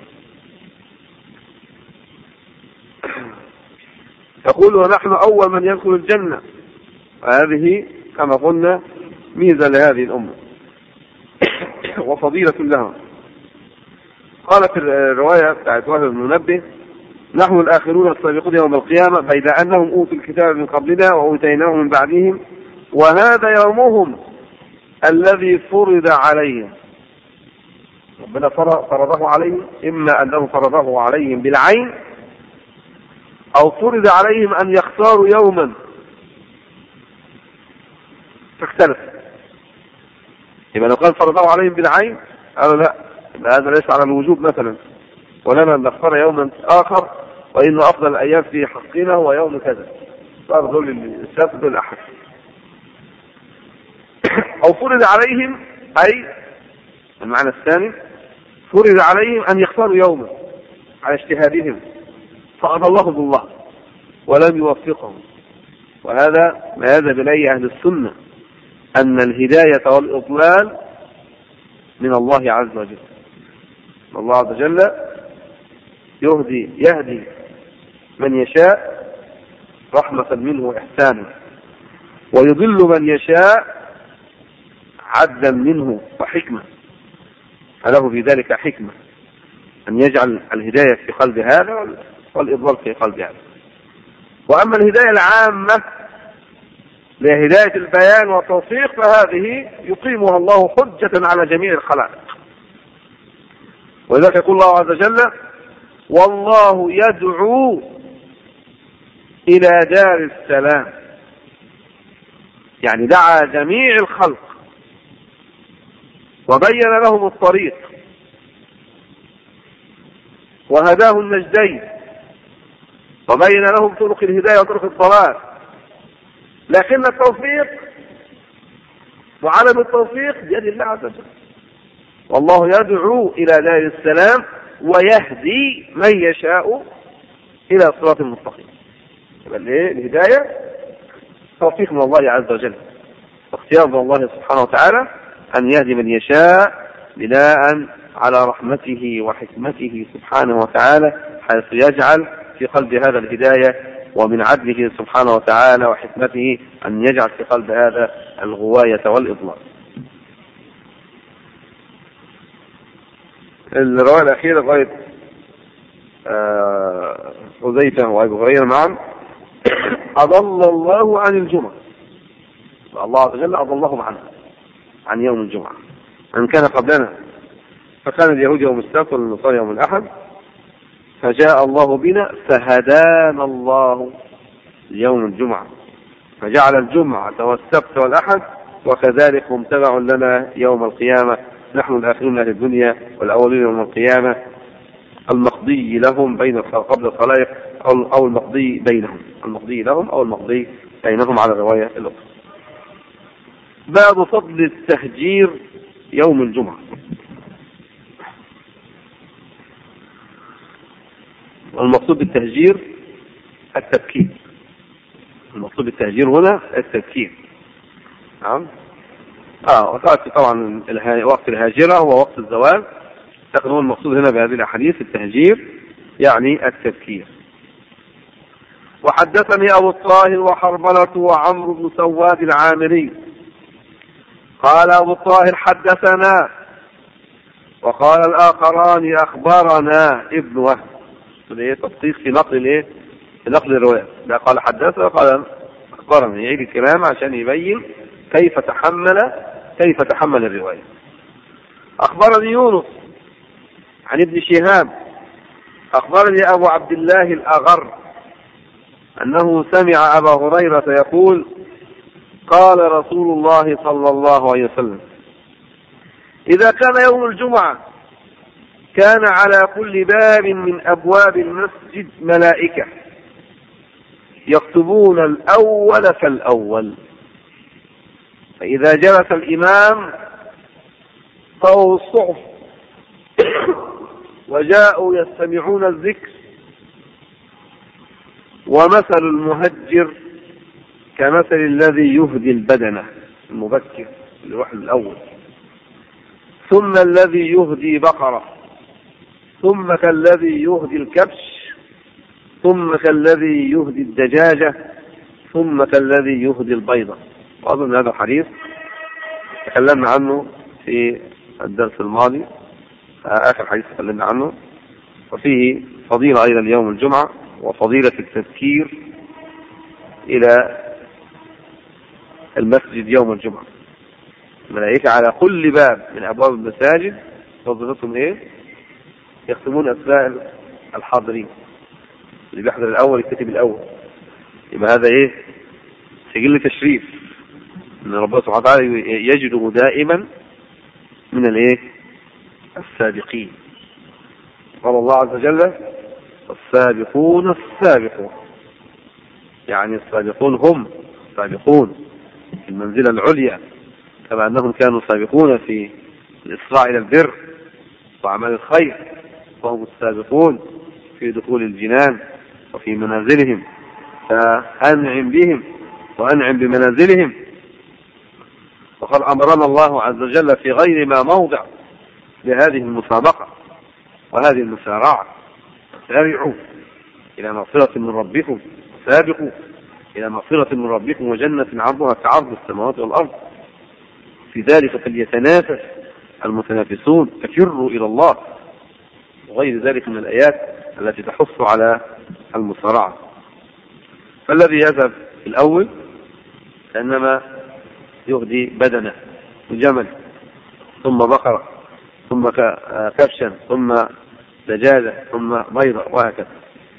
يقول ونحن أول من يدخل الجنة، وهذه كما قلنا ميزة لهذه الأمة وفضيلة لها. قالت الرواية بتاعت وهب بن منبه: نحن الآخرون السابقون يوم القيامة، بيد أنهم أوتوا الكتاب من قبلنا وأوتيناه من بعدهم، وهذا يومهم الذي فرض عليهم. ربنا فرضه عليهم، إما أنه فرضه عليهم بالعين، أو فرض عليهم أن يختاروا يوما فاختلف. يبقى لو كان فرضه عليهم بالعين قالوا لا، هذا ليس على الوجوب مثلا، ولنا أن نختار يوما آخر، وإن أفضل الأيام في حقنا هو يوم كذا، صار دول السبت دول الأحد. أو فرض عليهم، أي المعنى الثاني فرض عليهم أن يختاروا يوما على اجتهادهم، فأضلهم الله ولم يوفقهم. وهذا ما يذهب إليه أهل السنة، أن الهداية والإضلال من الله عز وجل. الله عز وجل يهدي من يشاء رحمة منه إحسانا، ويضل من يشاء عدلا منه وحكمة، فله في ذلك حكمة أن يجعل الهداية في قلب هذا والإضلال في قلب هذا. وأما الهداية العامة لهداية البيان والتوفيق، فهذه يقيمها الله حجة على جميع الخلائق. ولذلك يقول الله عز وجل: والله يدعو إلى دار السلام. يعني دعا جميع الخلق وبين لهم الطريق وهداه النجدين وبين لهم طرق الهداية وطرق الضلال، لكن التوفيق وعلم التوفيق بيد الله عز وجل. والله يدعو إلى دار السلام ويهدي من يشاء إلى صراط المستقيم. الهداية توفيق من الله عز وجل، واختيار من الله سبحانه وتعالى أن يهدي من يشاء بناء على رحمته وحكمته سبحانه وتعالى، حيث يجعل في قلب هذا الهداية، ومن عدله سبحانه وتعالى وحكمته أن يجعل في قلب هذا الغواية والإضلال. الرواية الأخيرة رواية حذيفة وأبي هريرة معا: أضل الله عن الجمعة. الله عز وجل أضلهم عنها، عن يوم الجمعة. أن كان قبلنا فكان اليهود يوم السبت والنصارى يوم الأحد، فجاء الله بنا فهدانا الله يوم الجمعة، فجعل الجمعة والسبت والأحد، وكذلك هم تبع لنا يوم القيامة. نحن الآخرون أهل الدنيا والأولين يوم القيامة، المقضي لهم بين قبل الخلائق أو المقضي بينهم، المقضي لهم أو المقضي بينهم على الرواية الأخرى. باب فضل التهجير يوم الجمعة. والمقصود بالتهجير التبكير. المقصود بالتهجير هنا التبكير. نعم. وقت طبعا وقت الهاجرة هو وقت الزوال، لكن هو المقصود هنا بهذه الأحاديث التهجير يعني التبكير. وحدثني أبو الطاهر وحرملة وعمرو بن سواد العامري قال أبو الطاهر حدثنا، وقال الآخران أخبرنا ابن وهب. تدقيق في نقل في نقل الرواية. لا قال حدثنا وقال أخبرنا، يعيد الكلام عشان يبين كيف تحمل الرواية. أخبرني يونس عن ابن شهاب أخبرني أبو عبد الله الأغر أنه سمع أبا هريرة يقول قال رسول الله صلى الله عليه وسلم إذا كان يوم الجمعة كان على كل باب من أبواب المسجد ملائكة يكتبون الأول فالأول، فإذا جلس الإمام طووا الصحف وجاءوا يستمعون الذكر، ومثل المهجر كمثل الذي يهدي البدنة المبكر الواحد الأول، ثم الذي يهدي بقرة، ثم كالذي يهدي الكبش، ثم كالذي يهدي الدجاجة، ثم كالذي يهدي البيضة. وأظن هذا الحديث تكلمنا عنه في الدرس الماضي، آخر حديث تكلمنا عنه، وفيه فضيلة أيضا يوم الجمعة وفضيلة التذكير إلى المسجد يوم الجمعة. الملائكة على كل باب من أبواب المساجد وظيفتهم إيه؟ يختمون أسماء الحاضرين، اللي بيحضر الأول يكتب الأول. يبقى هذا إيه؟ سجل تشريف إن ربنا سبحانه وتعالى يجده دائما من الإيه؟ السابقين. قال الله عز وجل السابقون السابقون، يعني السابقون هم السابقون في المنزلة العليا، كما أنهم كانوا سابقون في الإسراع إلى البر وأعمال الخير، وهم السابقون في دخول الجنان وفي منازلهم، فأنعم بهم وأنعم بمنازلهم. وقد أمرنا الله عز وجل في غير ما موضع بهذه المسابقة وهذه المسارعة: سارعوا إلى مغفرة من ربكم، سابقوا إلى مغفرة من ربكم وجنة عرضها كعرض السماوات والأرض، في ذلك فليتنافس المتنافسون، ففروا إلى الله، وغير ذلك من الآيات التي تحث على المسارعة. فالذي يذهب في الأول كأنما يهدي بدنه جمل، ثم بقرة، ثم كبشا، ثم دجاجة، ثم بيضة، وهكذا.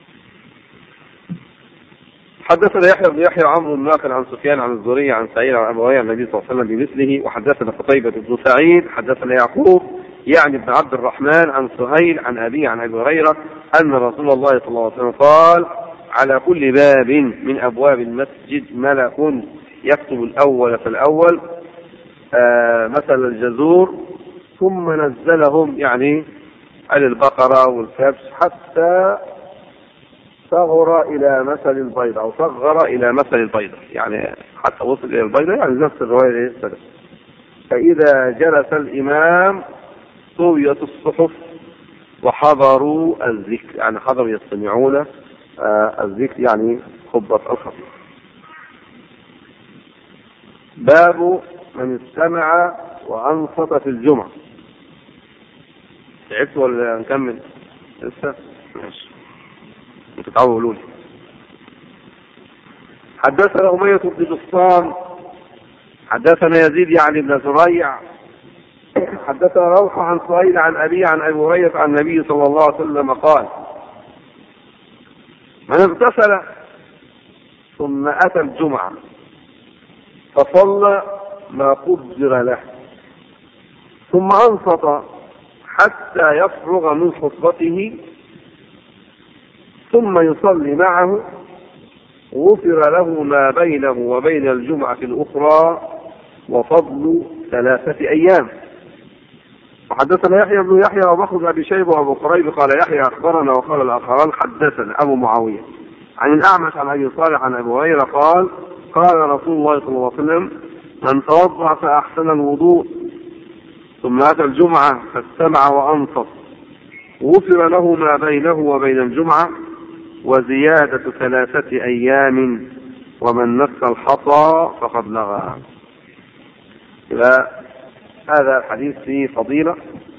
حدثنا يحيى بن يحيى عمرو بن ناقل عن سفيان عن الزهري عن سعيد عن أبي هريرة عن النبي صلى الله عليه وسلم بمثله. وحدثنا قتيبة بن سعيد حدثنا يعقوب يعني بن عبد الرحمن عن سهيل عن أبيه عن أبي هريرة أن رسول الله صلى الله عليه وسلم قال: على كل باب من أبواب المسجد ملك يكتب الأول فالأول مثل الجزور، ثم نزلهم يعني على البقرة والكبش حتى صغر إلى مثل البيضة، أو صغر إلى مثل البيضة، يعني حتى وصل إلى البيضة، يعني نفس الرواية السلف. فإذا جلس الإمام طويت الصحف وحضروا الذكر، يعني حضروا يستمعون الذكر، يعني خطبة الخطيب. باب من استمع وأنصت في الجمعة. تعبت ولا نكمل لسه؟ ماشي، انتوا تعالوا لي. حدثنا أمية بن بسطام حدثنا يزيد يعني بن زريع حدثنا روح عن سهيل عن أبي عن أبي هريرة عن النبي صلى الله عليه وسلم قال: من اغتسل ثم أتى الجمعة فصلى ما قدر له ثم أنصت حتى يفرغ من خطبته ثم يصلي معه غفر له ما بينه وبين الجمعة الأخرى وفضل 3 أيام. وحدثنا يحيى بن يحيى وبكر بن أبي شيبة وأبو قريب قال يحيى أخبرنا، وقال الآخران حدثنا أبو معاوية عن الأعمش عن أبي صالح عن أبي هريرة قال: قال رسول الله صلى الله عليه وسلم: من توضأ فأحسن الوضوء ثم أتى الجمعة فاستمع وأنصت غفر له ما بينه وبين الجمعة وزيادة 3 أيام ومن نسى الحصى فقد لغى. هذا الحديث فيه فضيلة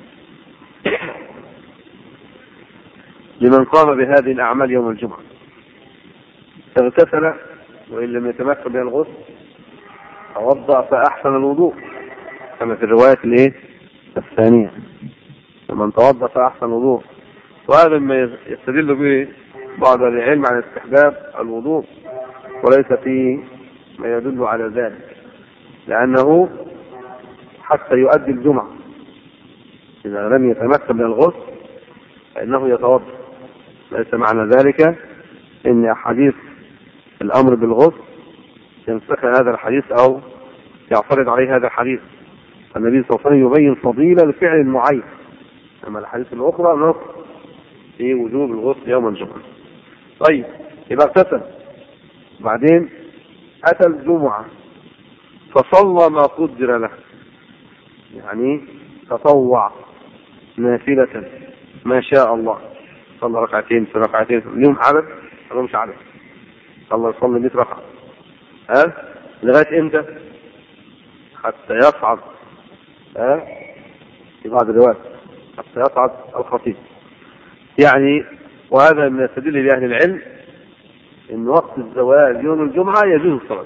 لمن قام بهذه الأعمال يوم الجمعة. اغتسل وإن لم يتمكن من الغسل توضأ فأحسن الوضوء كما في الرواية ثانية من توضأ فأحسن وضوء. وهذا ما يستدل به بعض العلم عن استحباب الوضوء، وليس فيه ما يدل على ذلك، لأنه حتى يؤدي الجمعة إذا لم يتمكن من الغسل فإنه يتوضأ. ليس معنى ذلك إن أحاديث الأمر بالغسل ينسخ هذا الحديث أو يعترض عليه هذا الحديث. النبي صلى الله عليه وسلم يبين فضيلة لفعل معين، أما الحديث الأخرى نص في وجوب الغسل يوم الجمعة. طيب يبقى اغتسل، بعدين أتى الجمعة فصلى ما قدر له، يعني تطوع نافلة ما شاء الله، صلى ركعتين في ركعتين، اليوم عدد ولا مش عدد؟ صلى 100 ركعة. لغاية امتى؟ حتى يصعد في بعض الروايات حتى يصعد الخطيب. يعني وهذا من يستدل بأهل العلم ان وقت الزوال يوم الجمعة يجوز الصلاة.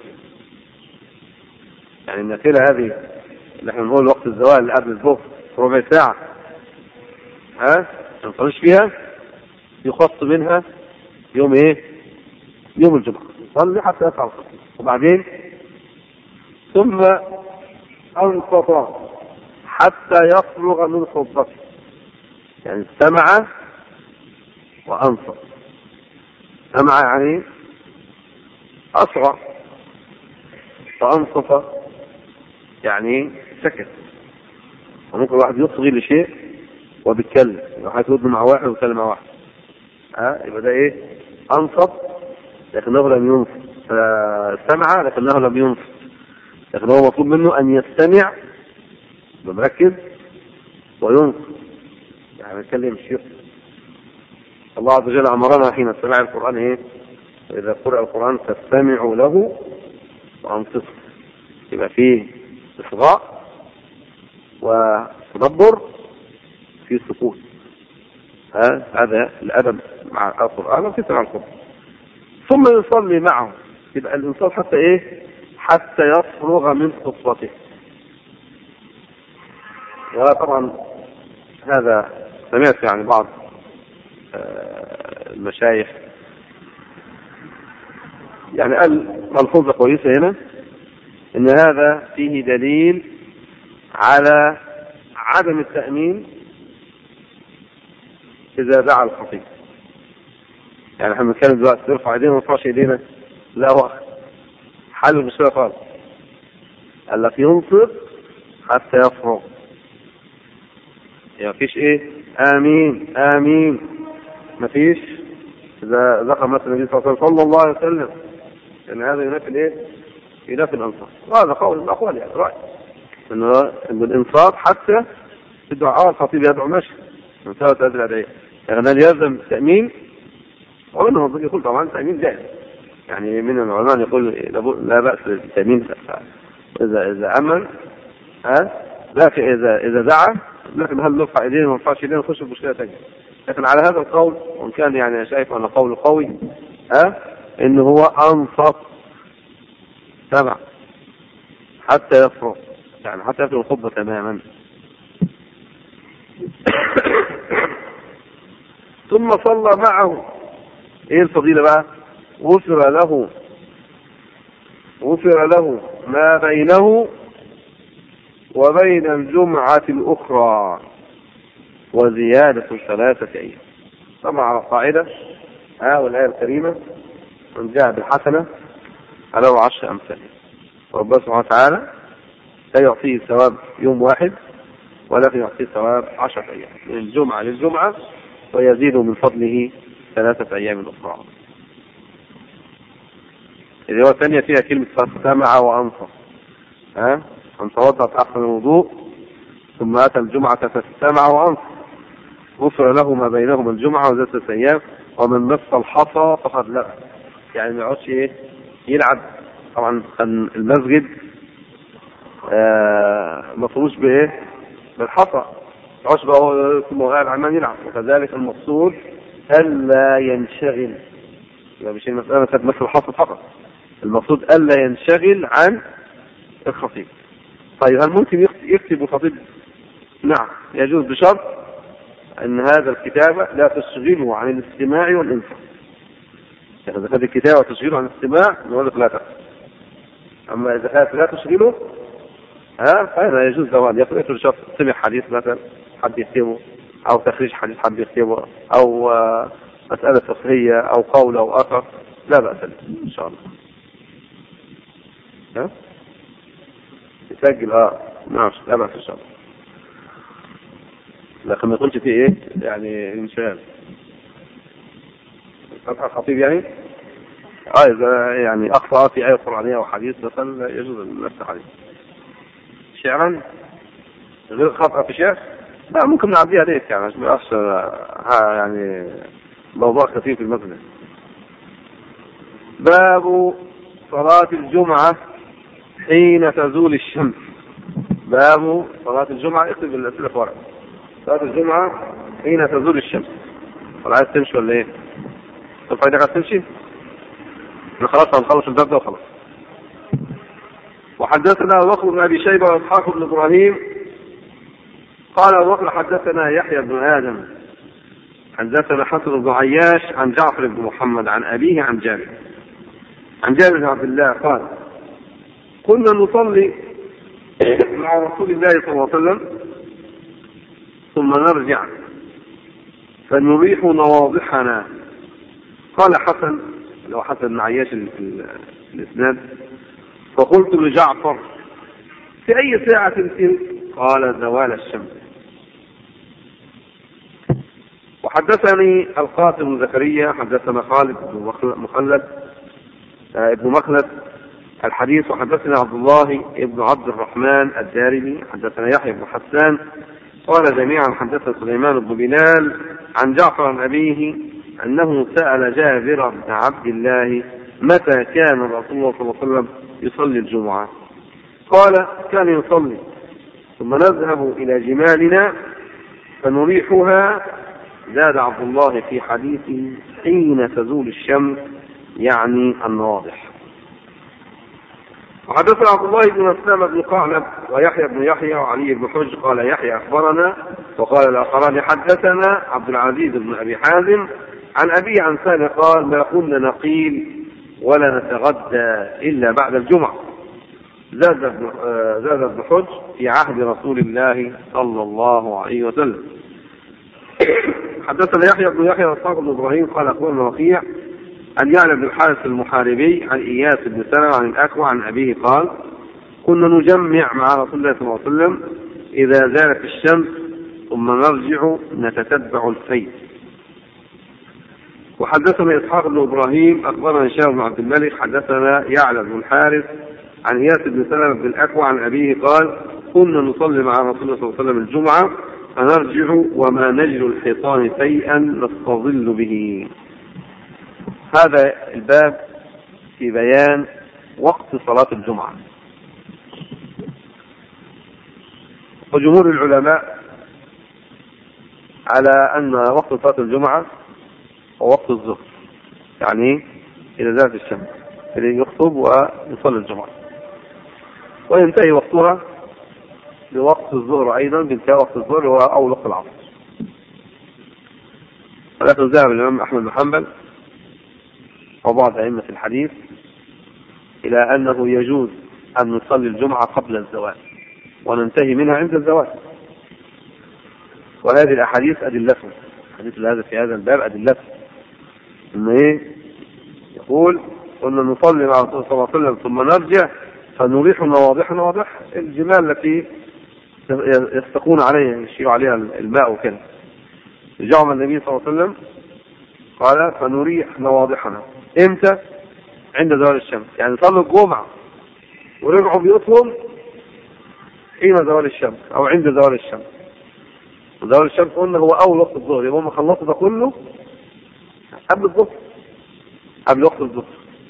يعني النافلة هذه اللي احنا بنقول وقت الزوال قبل الظهر ربع ساعة ما نصليش فيها، يخص منها يوم يوم الجمعة، صلي حتى يصعد الخطيب. وبعدين ثم أنصت حتى يفرغ من خطبته، يعني استمع وأنصت. سمع يعني أصغى، فأنصت يعني سكت. وممكن واحد يصغي لشيء وبيتكلم، واحد يرد مع واحد ويتكلم مع واحد، يبقى ده أنصت لكنه لم ينصت. سمع لكنه لم ينصت، لكن هو مطلوب منه أن يستمع بمركز وينصت، يعني يتكلم الشيخ. الله عز وجل أمرنا حين استماع القرآن إذا قرأ القرآن فاستمعوا له وأنصتوا، يبقى فيه إصغاء وتدبر في سكوت. هذا الأدب مع القرآن وفي سماع القرآن. ثم يصلي معه، يبقى الإنسان حتى يفرغ من خطبته. طبعا هذا سمعت يعني بعض المشايخ يعني قال ملحوظة كويسة هنا، ان هذا فيه دليل على عدم التأمين اذا دعا الخطيب. يعني احنا بنتكلم دلوقتي نرفع ايدينا وما نرفعش ايدينا، لا هو حل المشكلة خالص. قال لك ينصت حتى يفرغ، يعني مفيش آمين آمين، مفيش. إذا ذكر مثلا النبي صلى الله عليه وسلم أن هذا ينافي ينافي الأنصات، وهذا قول من الأقوال يعني رأي إن الإنصات حتى في الدعاء الخطيب يدعو ماشي من سوى هذه الأدعية، يعني يلزم تأمين. ومنهم يقول طبعا تأمين جائز، يعني من العلماء يقول لا بأس بالتأمين إذا أمن لكن إذا دعا، لكن هل نرفع ايدينا وما نرفعش ايدينا نخش في مشكله ثانيه. لكن على هذا القول، وان كان يعني شايف ان قول قوي ان هو انصت سمع حتى يفرغ، يعني حتى يفرغ الخطبه تماما. ثم صلى معه. ايه الفضيله بقى؟ غفر له ما بينه وبين الجمعة الأخرى وزيادة 3 أيام. طبعا على القاعدة والآية الكريمة من جاء بالحسنة فله 10 أمثالها، وربنا سبحانه وتعالى لا يعطيه ثواب يوم واحد ولكن يعطيه ثواب 10 أيام من الجمعة للجمعة، ويزيد من فضله 3 أيام أخرى. الرواية الثانية فيها كلمة فاستمع وأنصت. من توضأ فأحسن الوضوء ثم أتى الجمعة فاستمع وأنصت غفر له ما بينهما الجمعة وزاد 3 أيام. ومن مس الحصى فقد لغى، يعني ما يقعدش يلعب. طبعا المسجد مفروش بالحصى، ما يقعدش بقى ثم قاعد عمال يلعب. وكذلك المقصود ألا ينشغل، يبقى مش المسألة مس الحصى فقط، المقصود ألا ينشغل عن الخطيب. طيب هل ممكن يكتب الخطيب نعم يجوز بشرط أن هذا الكتابة لا تشغله عن الاستماع والإنصات. يعني إذا كانت الكتابة تشغله عن الاستماع نقول لك لا تفعل. أما إذا كانت لا تشغله فهذا يجوز زوال. يقول شخص سمع حديث مثلا حد يكتبه، أو تخريج حديث حد يكتبه، أو مسألة فقهية أو قول أو أثر، لا بأس به إن شاء الله. يسجل ماشي، لا بأس إن شاء الله. لكن ما يقولش فيه إيه يعني انشغال. فتح الخطيب يعني إذا يعني أخطأ في آية قرآنية أو حديث مثلا يجوز نفس الحديث. شعرا غير خطأ في شعر لا ممكن نعديها ليك يعني عشان ما يعني موضوع كثير في المسجد. باب صلاة الجمعة حين تزول الشمس. باب صلاة الجمعة، اكتب الأسئلة في ورقة. صلاة الجمعة حين تزول الشمس. ولا عايز تمشي ولا ايه؟ طب فايدك عايز تمشي؟ احنا خلاص هنخلص الباب ده وخلاص. وحدثنا أبو بكر بن أبي شيبة وإسحاق بن إبراهيم قال أبو بكر حدثنا يحيى بن آدم حدثنا حسن بن عياش عن جعفر بن محمد عن أبيه عن جابر بن عبد الله قال كنا نصلي مع رسول الله صلى الله عليه وسلم ثم نرجع فنريح نواضحنا. قال حسن، لو حسن بن عياش في الإسناد، فقلت لجعفر في أي ساعة تلك؟ قال زوال الشمس. وحدثني القاسم بن زكريا حدثنا خالد بن مخلد الحديث. وحدثنا عبد الله بن عبد الرحمن الدارمي حدثنا يحيى بن حسان قال جميعا حدثنا سليمان بن بلال عن جعفر عن أبيه أنه سأل جابر بن عبد الله متى كان رسول الله صلى الله عليه وسلم يصلي الجمعة؟ قال كان يصلي ثم نذهب إلى جمالنا فنريحها. زاد عبد الله في حديثه حين تزول الشمس يعني النواضح. وحدثنا عبد الله بن مسلم بن قعنب ويحيى بن يحيى وعلي بن حج قال يحيى أخبرنا وقال الآخران حدثنا عبد العزيز بن أبي حازم عن أبي عن سالم قال ما كنا نقيل ولا نتغدى إلا بعد الجمعة. زاد ابن حج في عهد رسول الله صلى الله عليه وسلم. حدثنا يحيى بن يحيى وإسحاق بن إبراهيم قال أخبرنا وكيع عن يعلى بن الحارث المحاربي عن إياس بن سلمة عن الأكوع عن أبيه قال كنا نجمع مع رسول الله صلى الله عليه وسلم إذا زالت الشمس ثم نرجع نتتبع الفيل. وحدثنا إسحاق بن إبراهيم أخبرنا هشام بن عبد الملك حدثنا يعلى بن الحارث عن إياس بن سلمة بن الأكوع عن أبيه قال كنا نصلي مع رسول الله صلى الله عليه وسلم الجمعة فنرجع وما نجل الحيطان شيئا نستظل به. هذا الباب في بيان وقت صلاة الجمعة. وجمهور العلماء على أن وقت صلاة الجمعة هو وقت الظهر، يعني إذا زالت الشمس اللي يخطب ويصلي الجمعة، وينتهي وقتها لوقت الظهر أيضا بانتهاء وقت الظهر هو أول وقت العصر. ولكن ذهب الإمام أحمد بن حنبل وبعض أئمة الحديث إلى أنه يجوز أن نصلي الجمعة قبل الزوال وننتهي منها عند الزوال. وهذه الأحاديث أدلته، الحديث هذا في هذا الباب أدلته إن يقول قلنا نصلي مع رسول الله صلى الله عليه وسلم ثم نرجع فنريح نواضح الجمال التي يستقون عليها يشير عليها الماء وكذا. رجعوا من النبي صلى الله عليه وسلم قال فنريح نواضحنا امتى؟ عند زوال الشمس، يعني صلوا الجمعة ورجعوا بيوتهم حين زوال الشمس او عند زوال الشمس. وزوال الشمس قلنا هو اول وقت الظهر، يبقى هم خلصوا ده كله قبل الظهر، قبل وقت الظهر.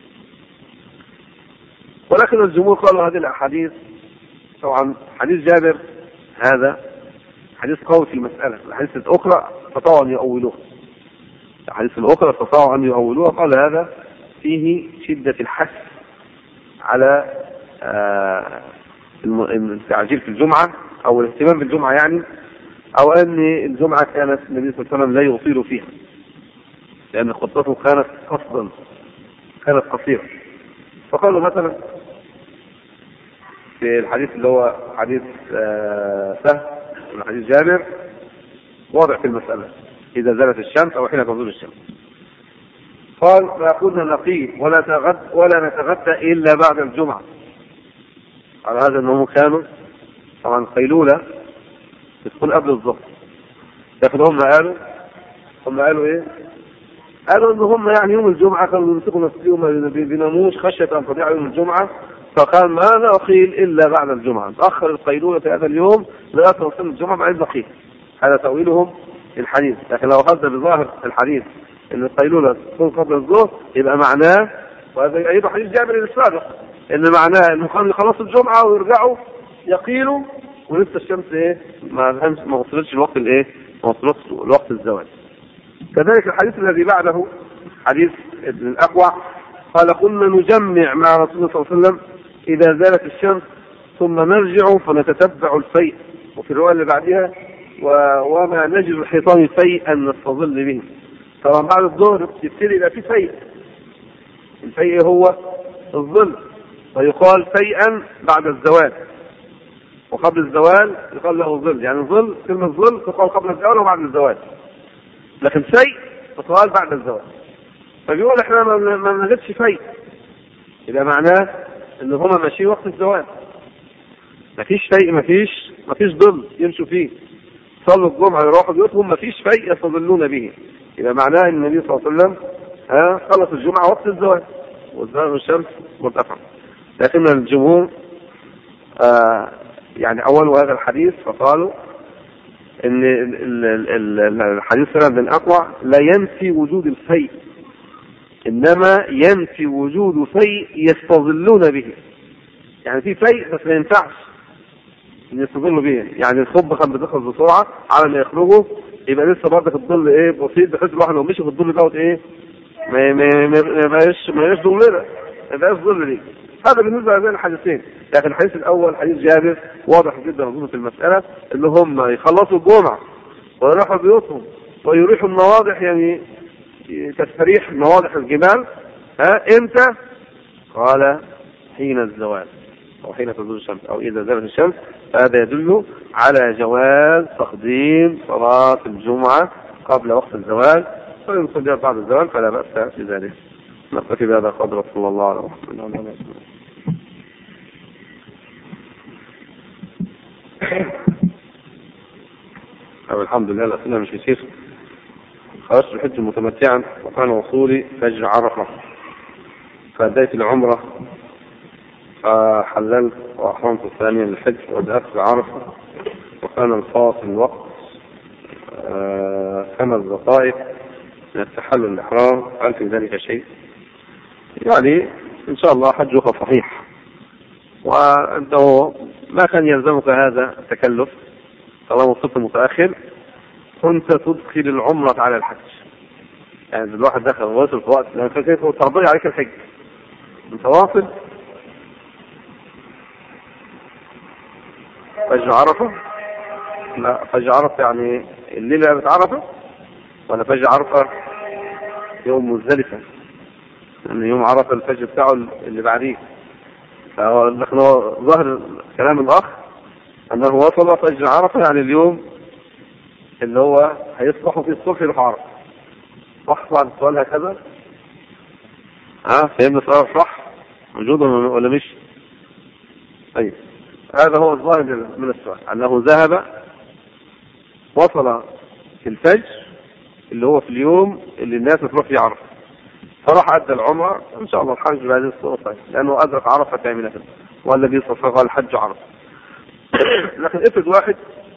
ولكن الجمهور قالوا هذه الاحاديث طبعا حديث جابر هذا حديث قوي في المسألة. الحديث الأخرى استطاعوا أن يؤولوها، الحديث الأخرى استطاعوا أن يؤولوها. قال هذا فيه شدة الحث على التعجيل في الجمعة أو الاهتمام بالجمعة، يعني أو أن الجمعة كانت النبي صلى الله عليه وسلم لا يطيل فيها لأن خطته كانت قصدا، كانت قصيرة. فقالوا مثلا في الحديث اللي هو حديث سهل من حديث جابر واضح في المسألة، إذا زالت الشمس أو حين تزول الشمس، قال ما كنا نقيم ولا نتغدى إلا بعد الجمعة. على هذا أنهم كانوا طبعا قيلولة تكون قبل الظهر، لكن هم قالوا إيه؟ قالوا إن هم يعني يوم الجمعة كانوا يمسكوا نفسهم ما بيناموش خشية أن تضيع يوم الجمعة، فقال ما نقيل إلا بعد الجمعة، تأخر القيلولة في هذا اليوم لغاية وصول الجمعة بعد نقيل. هذا تأويلهم الحديث. لكن لو أخذنا بظاهر الحديث إن القيلولة تكون قبل الظهر يبقى معناه، وهذا أيضا حديث جابر السابق، إن معناه إنه كانوا يخلصوا الجمعة ويرجعوا يقيلوا ولسه الشمس إيه ما وصلتش الوقت الإيه، ما وصلتش الوقت الزواج. كذلك الحديث الذي بعده حديث ابن الأقوع قال كنا نجمع مع رسول الله صلى الله عليه وسلم إذا زالت الشمس ثم نرجع فنتتبع الفيء، وفي الرواية اللي بعدها وما نجد الحيطان فيئا نستظل به. طبعا بعد الظهر يبتدي يبقى في فيء، الفيء هو الظل، ويقال فيئا بعد الزوال، وقبل الزوال يقال له ظل، يعني ظل كلمة ظل تقال قبل الزوال وبعد الزوال، لكن فيء تقال بعد الزوال. فبيقول احنا ما نجدش فيء، يبقى معناه ان هما ماشيين وقت الزوال، مفيش فيء، مفيش ظل يمشوا فيه، صلوا الجمعة يروحوا بيوتهم مفيش فيء يستظلون به، يبقى معناه ان النبي صلى الله عليه وسلم خلص الجمعة وقت الزوال والشمس مرتفعة. لكن الجمهور يعني أولوا هذا الحديث فقالوا ان الحديث سلام بن أقوع لا ينفي وجود الفيء، إنما ينفي وجود فيء يستظلون به. يعني في فيء بس ما ينفعش يستظلوا به، يعني الخب كان بتخلص بسرعة على ما يخرجوا يبقى لسه برضه في الظل ايه بسيط، بحيث الواحد لو مشي في الظل دوت ايه ما يبقاش ظل، ما يبقاش ظل ليه. هذا بالنسبة لهذين الحديثين. لكن الحديث الأول حديث جابر واضح جدا أظن في المسألة، اللي هم يخلصوا الجمعة ويروحوا بيوتهم ويريحوا النواضح، يعني تستريح نواضح الجبال. امتى؟ قال حين الزوال أو حين تزول الشمس أو إذا زالت الشمس. هذا يدل على جواز تقديم صلاة الجمعة قبل وقت الزوال، وإن صليت بعد الزوال فلا بأس في ذلك. نقف بهذا قدر صلى الله عليه وسلم. الحمد لله الأسئلة مش كثير. خرجت الحج متمتعا وكان وصولي فجر عرفة، فأديت العمرة فحللت وأحرمت ثانيا للحج وذهبت لعرفة، وكان الفاصل الوقت 5 دقائق من التحلل الإحرام. هل في ذلك شيء؟ يعني إن شاء الله حجك صحيح، وأنه ما كان يلزمك هذا التكلف طالما وصلت متأخر، كنت تدخل العمرة على الحج. يعني الواحد دخل وواصل في وقت لأن كيف ترضي عليك الحج أنت واصل فجر عرفة. لا فجر عرفة يعني الليلة اللي عرفة، ولا فجر عرفة يوم مزدلفة، يعني يوم عرفة الفجر بتاعه اللي بعديه. فنحن ظهر كلام الأخ أنه وصل فجر عرفة يعني اليوم اللي هو هيصبحوا في الصبح يروح عرفة. صح بعد السؤال هكذا؟ فهمنا السؤال صح؟ موجود ولا مش؟ طيب هذا هو الظاهر من السؤال، أنه ذهب وصل في الفجر اللي هو في اليوم اللي الناس تروح فيه عرفة، فراح أدى العمرة إن شاء الله الحج بهذه الصورة، لأنه أدرك عرفة كاملة، والذي صفق الحج عرفة. لكن افرض واحد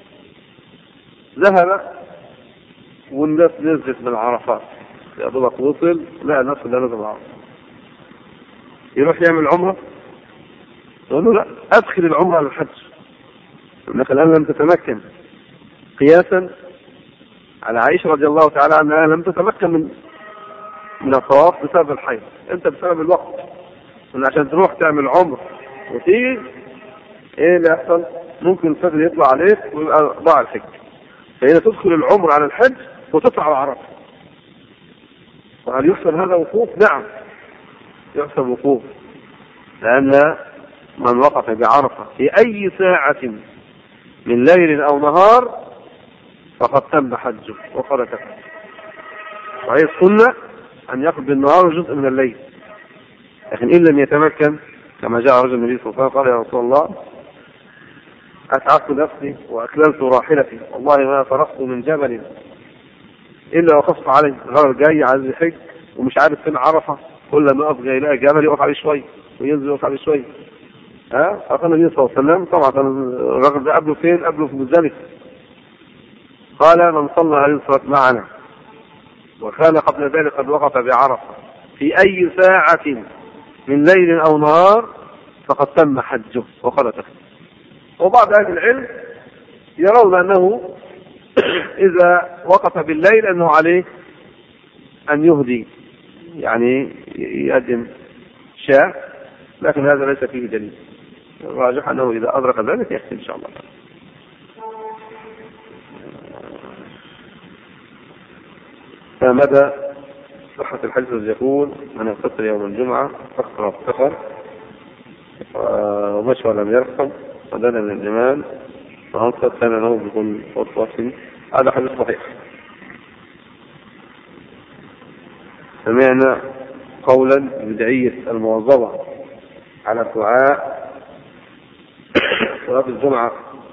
ذهب والناس نزلت من عرفات، يا دوبك وصل لا الناس اللي نزل من عرفة، يروح يعمل عمرة؟ يقول له لا أدخل العمرة على الحج، لكن الآن لم تتمكن، قياسا على عائشة رضي الله تعالى عنها لم تتمكن من الطواف بسبب الحيض، انت بسبب الوقت، عشان تروح تعمل عمر وتيجي ايه اللي يحصل؟ ممكن الفجر يطلع عليك ويبقى ضاع الحج. فهنا تدخل العمر على الحج وتطلع على عرفة. وهل يحسب هذا وقوف؟ نعم يحسب وقوف، لأن من وقف بعرفة في أي ساعة من ليل أو نهار فقد تم حجه وقد كفر. وهي السنة أن يقضي النهار جزء من الليل، لكن إن لم يتمكن كما جاء رجل النبي صلى الله عليه وسلم قال: يا رسول الله أتعبت نفسي وأكللت راحلتي، والله ما فرقت من جبل إلا وقفت عليه. غير جاي عايز يحج ومش عارف فين عرفة، كل ما يقف جاي يلاقي جبل يقف عليه شوية وينزل يقف عليه شوية. فقال النبي صلى الله عليه وسلم، طبعا كان الرجل ده قبله فين؟ قبله في مزدلفة. قال: من صلى هذه الصلاة معنا وكان قبل ذلك قد وقف بعرفة في أي ساعة من ليل أو نهار فقد تم حجه وقد كفر. وبعض أهل العلم يرون أنه إذا وقف بالليل أنه عليه أن يهدي، يعني يقدم شاة، لكن هذا ليس فيه دليل. الراجح أنه إذا أدرك ذلك يختم إن شاء الله. فمدى صحة الحديث الذي يقول: من يقتصر يوم الجمعة فقط افتقر ومشى ولم يرقم ودنا للجمال وأنصت كان له بكل خطوة، هذا حديث صحيح. سمعنا قولا بدعية المواظبة على الدعاء صلاة الجمعة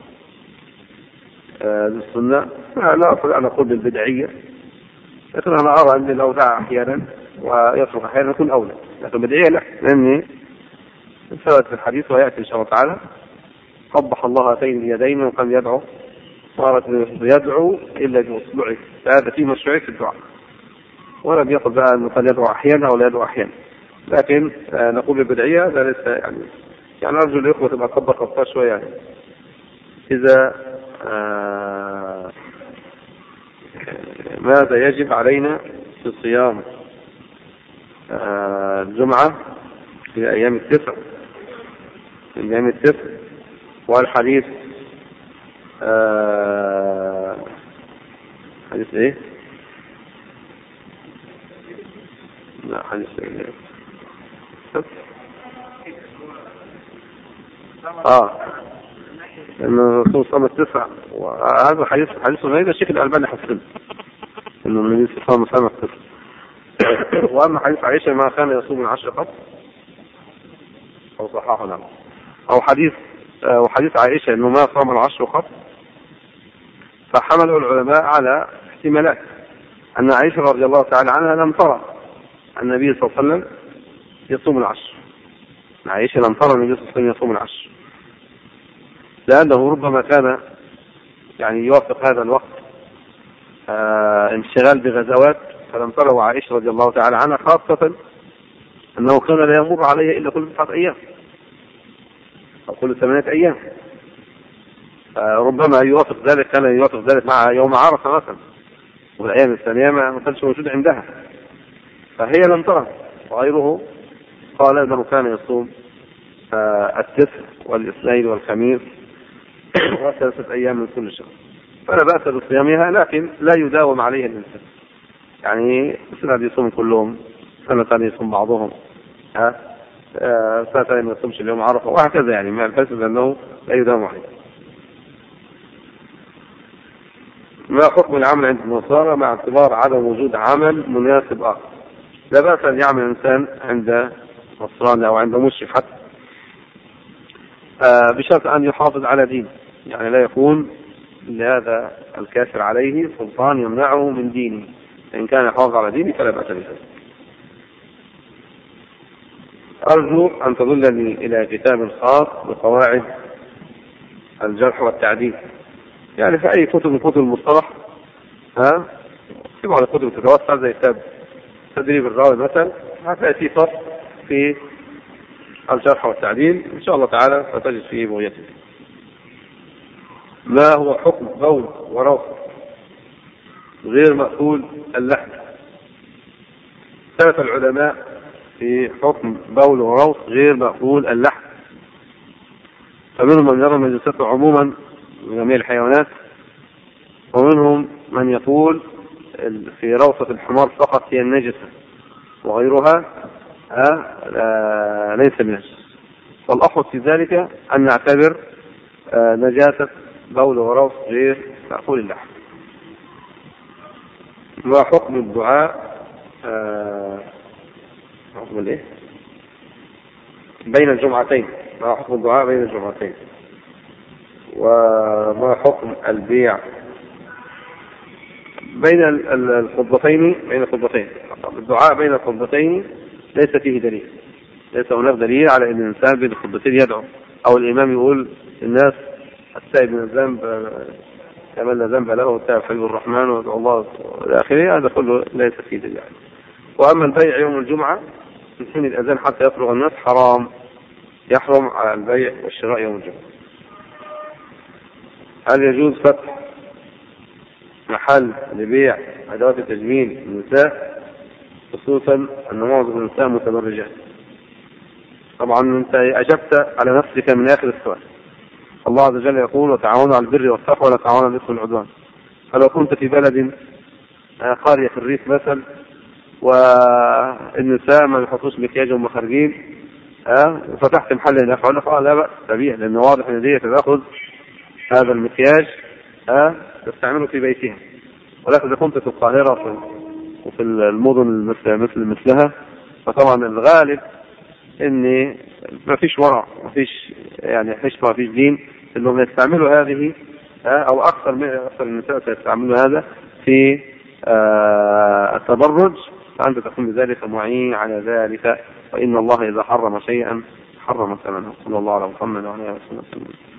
للسنة. لا أقول أن أقول بالبدعية، لكن أنا أرى أن لو دعا أحيانا ويترك أحيانا يكون أولى، لكن بدعية لا، لأني ثبت في الحديث ويأتي إن شاء الله تعالى: قبح الله هاتين اليدين وكان يدعو صارت يدعو إلا بإصبعه، فهذا فيه مشروعية في الدعاء. ولم يقل بقى أنه كان يدعو أحيانا أو لا يدعو أحيانا، لكن نقول بالبدعية هذا ليس يعني أرجو الإخوة تبقى تكبر خطأ شوية. يعني إذا ماذا يجب علينا في صيام الجمعة في أيام التسع، والحديث حديث إيه؟ لا حديث إيه؟ لأن الرسول صام التسع، وهذا حديث غير الشيخ الألباني حسن إنه النبي صلى الله عليه وسلم صام التسع. وأما حديث عائشة ما كان يصوم العشر قط أو صححه نعم، أو وحديث عائشة إنه ما صام العشر قط، فحمله العلماء على احتمالات. أن عائشة رضي الله تعالى عنها لم ترى النبي صلى الله عليه وسلم يصوم العشر. عائشة لم ترى النبي صلى الله عليه وسلم يصوم العشر، لأنه ربما كان يعني يوافق هذا الوقت انشغال بغزوات، فلم تره عائشة رضي الله تعالى عنها، خاصة أنه كان لا يمر عليه إلا كل 9 أيام أو كل 8 أيام. ربما يوافق ذلك، كان يوافق ذلك مع يوم عرفة مثلا، والأيام الثانية ما كانش موجود عندها، فهي لم تره. وغيره قال أنه كان يصوم التسع والاثنين والخميس و3 أيام من كل شهر، فلا بأس بصيامها، لكن لا يداوم عليها الإنسان. يعني سنة يصوم كلهم، سنة ثانية يصوم بعضهم، سنة ثانية ما يصومش اليوم عرفة، وهكذا. يعني ما الحسب أنه لا يداوم عليه. ما حكم العمل عند النصارى مع اعتبار عدم وجود عمل مناسب آخر؟ لا بأس أن يعمل الإنسان عند نصراني أو عند مشرك حتى، بشرط أن يحافظ على دينه، يعني لا يكون لهذا الكافر عليه سلطان يمنعه من دينه. إن كان يحافظ على دينه فلا بأس به. أرجو أن تدلني إلى كتاب خاص بقواعد الجرح والتعديل، يعني في أي كتب من كتب المصطلح، في بعض الكتب تتوسع زي كتاب تدريب الراوي مثلا، هتلاقي فيه فصل في الجرح والتعديل إن شاء الله تعالى فتجد فيه بغيته. ما هو حكم بول وروث غير مأكول اللحم؟ ثلاث العلماء في حكم بول وروث غير مأكول اللحم، فمنهم من يرى نجاسته عموما من جميع الحيوانات، ومنهم من يقول في روثة الحمار فقط هي النجسة وغيرها ليس بنجس. والأحوط في ذلك أن نعتبر نجاسة بول وروث غير مأكول اللحم. ما حكم الدعاء حكم الايه بين الجمعتين؟ ما حكم الدعاء بين الجمعتين؟ وما حكم البيع بين الخطبتين؟ الدعاء بين الخطبتين ليس فيه دليل، ليس هناك دليل على ان الانسان بين الخطبتين يدعو، او الامام يقول الناس التائب من الذنب كمن لا ذنب له والتائب حبيب الرحمن وادعو الله الى اخره، هذا كله ليس فيه دليل. واما البيع يوم الجمعه من حين الاذان حتى يفرغ الناس حرام، يحرم على البيع والشراء يوم الجمعه. هل يجوز فتح محل لبيع ادوات التجميل للنساء، خصوصا ان معظم النساء متبرجات؟ طبعا انت اجبت على نفسك من اخر السؤال. الله عز وجل يقول وتعاونوا على البر والتقوى ولا تعاونوا على الاثم والعدوان. فلو كنت في بلد قرية في الريف مثلا والنساء ما بيحطوش مكياج وهم خارجين وفتحت محل هناك، اقول لك لا بأس تبيع، لان واضح ان دي تاخذ هذا المكياج تستعمله في بيتها. ولكن اذا كنت في القاهرة وفي المدن مثلها فطبعا الغالب ان ما فيش ورع، ما فيش يعني حشمة، ما فيش دين انهم يستعملوا هذه او اكثر النساء سيستعملوا هذا في التبرج، فانت تكون بذلك معين على ذلك. وان الله اذا حرم شيئا حرم ثمنه. صلى الله على محمد وعلى اله وسلم.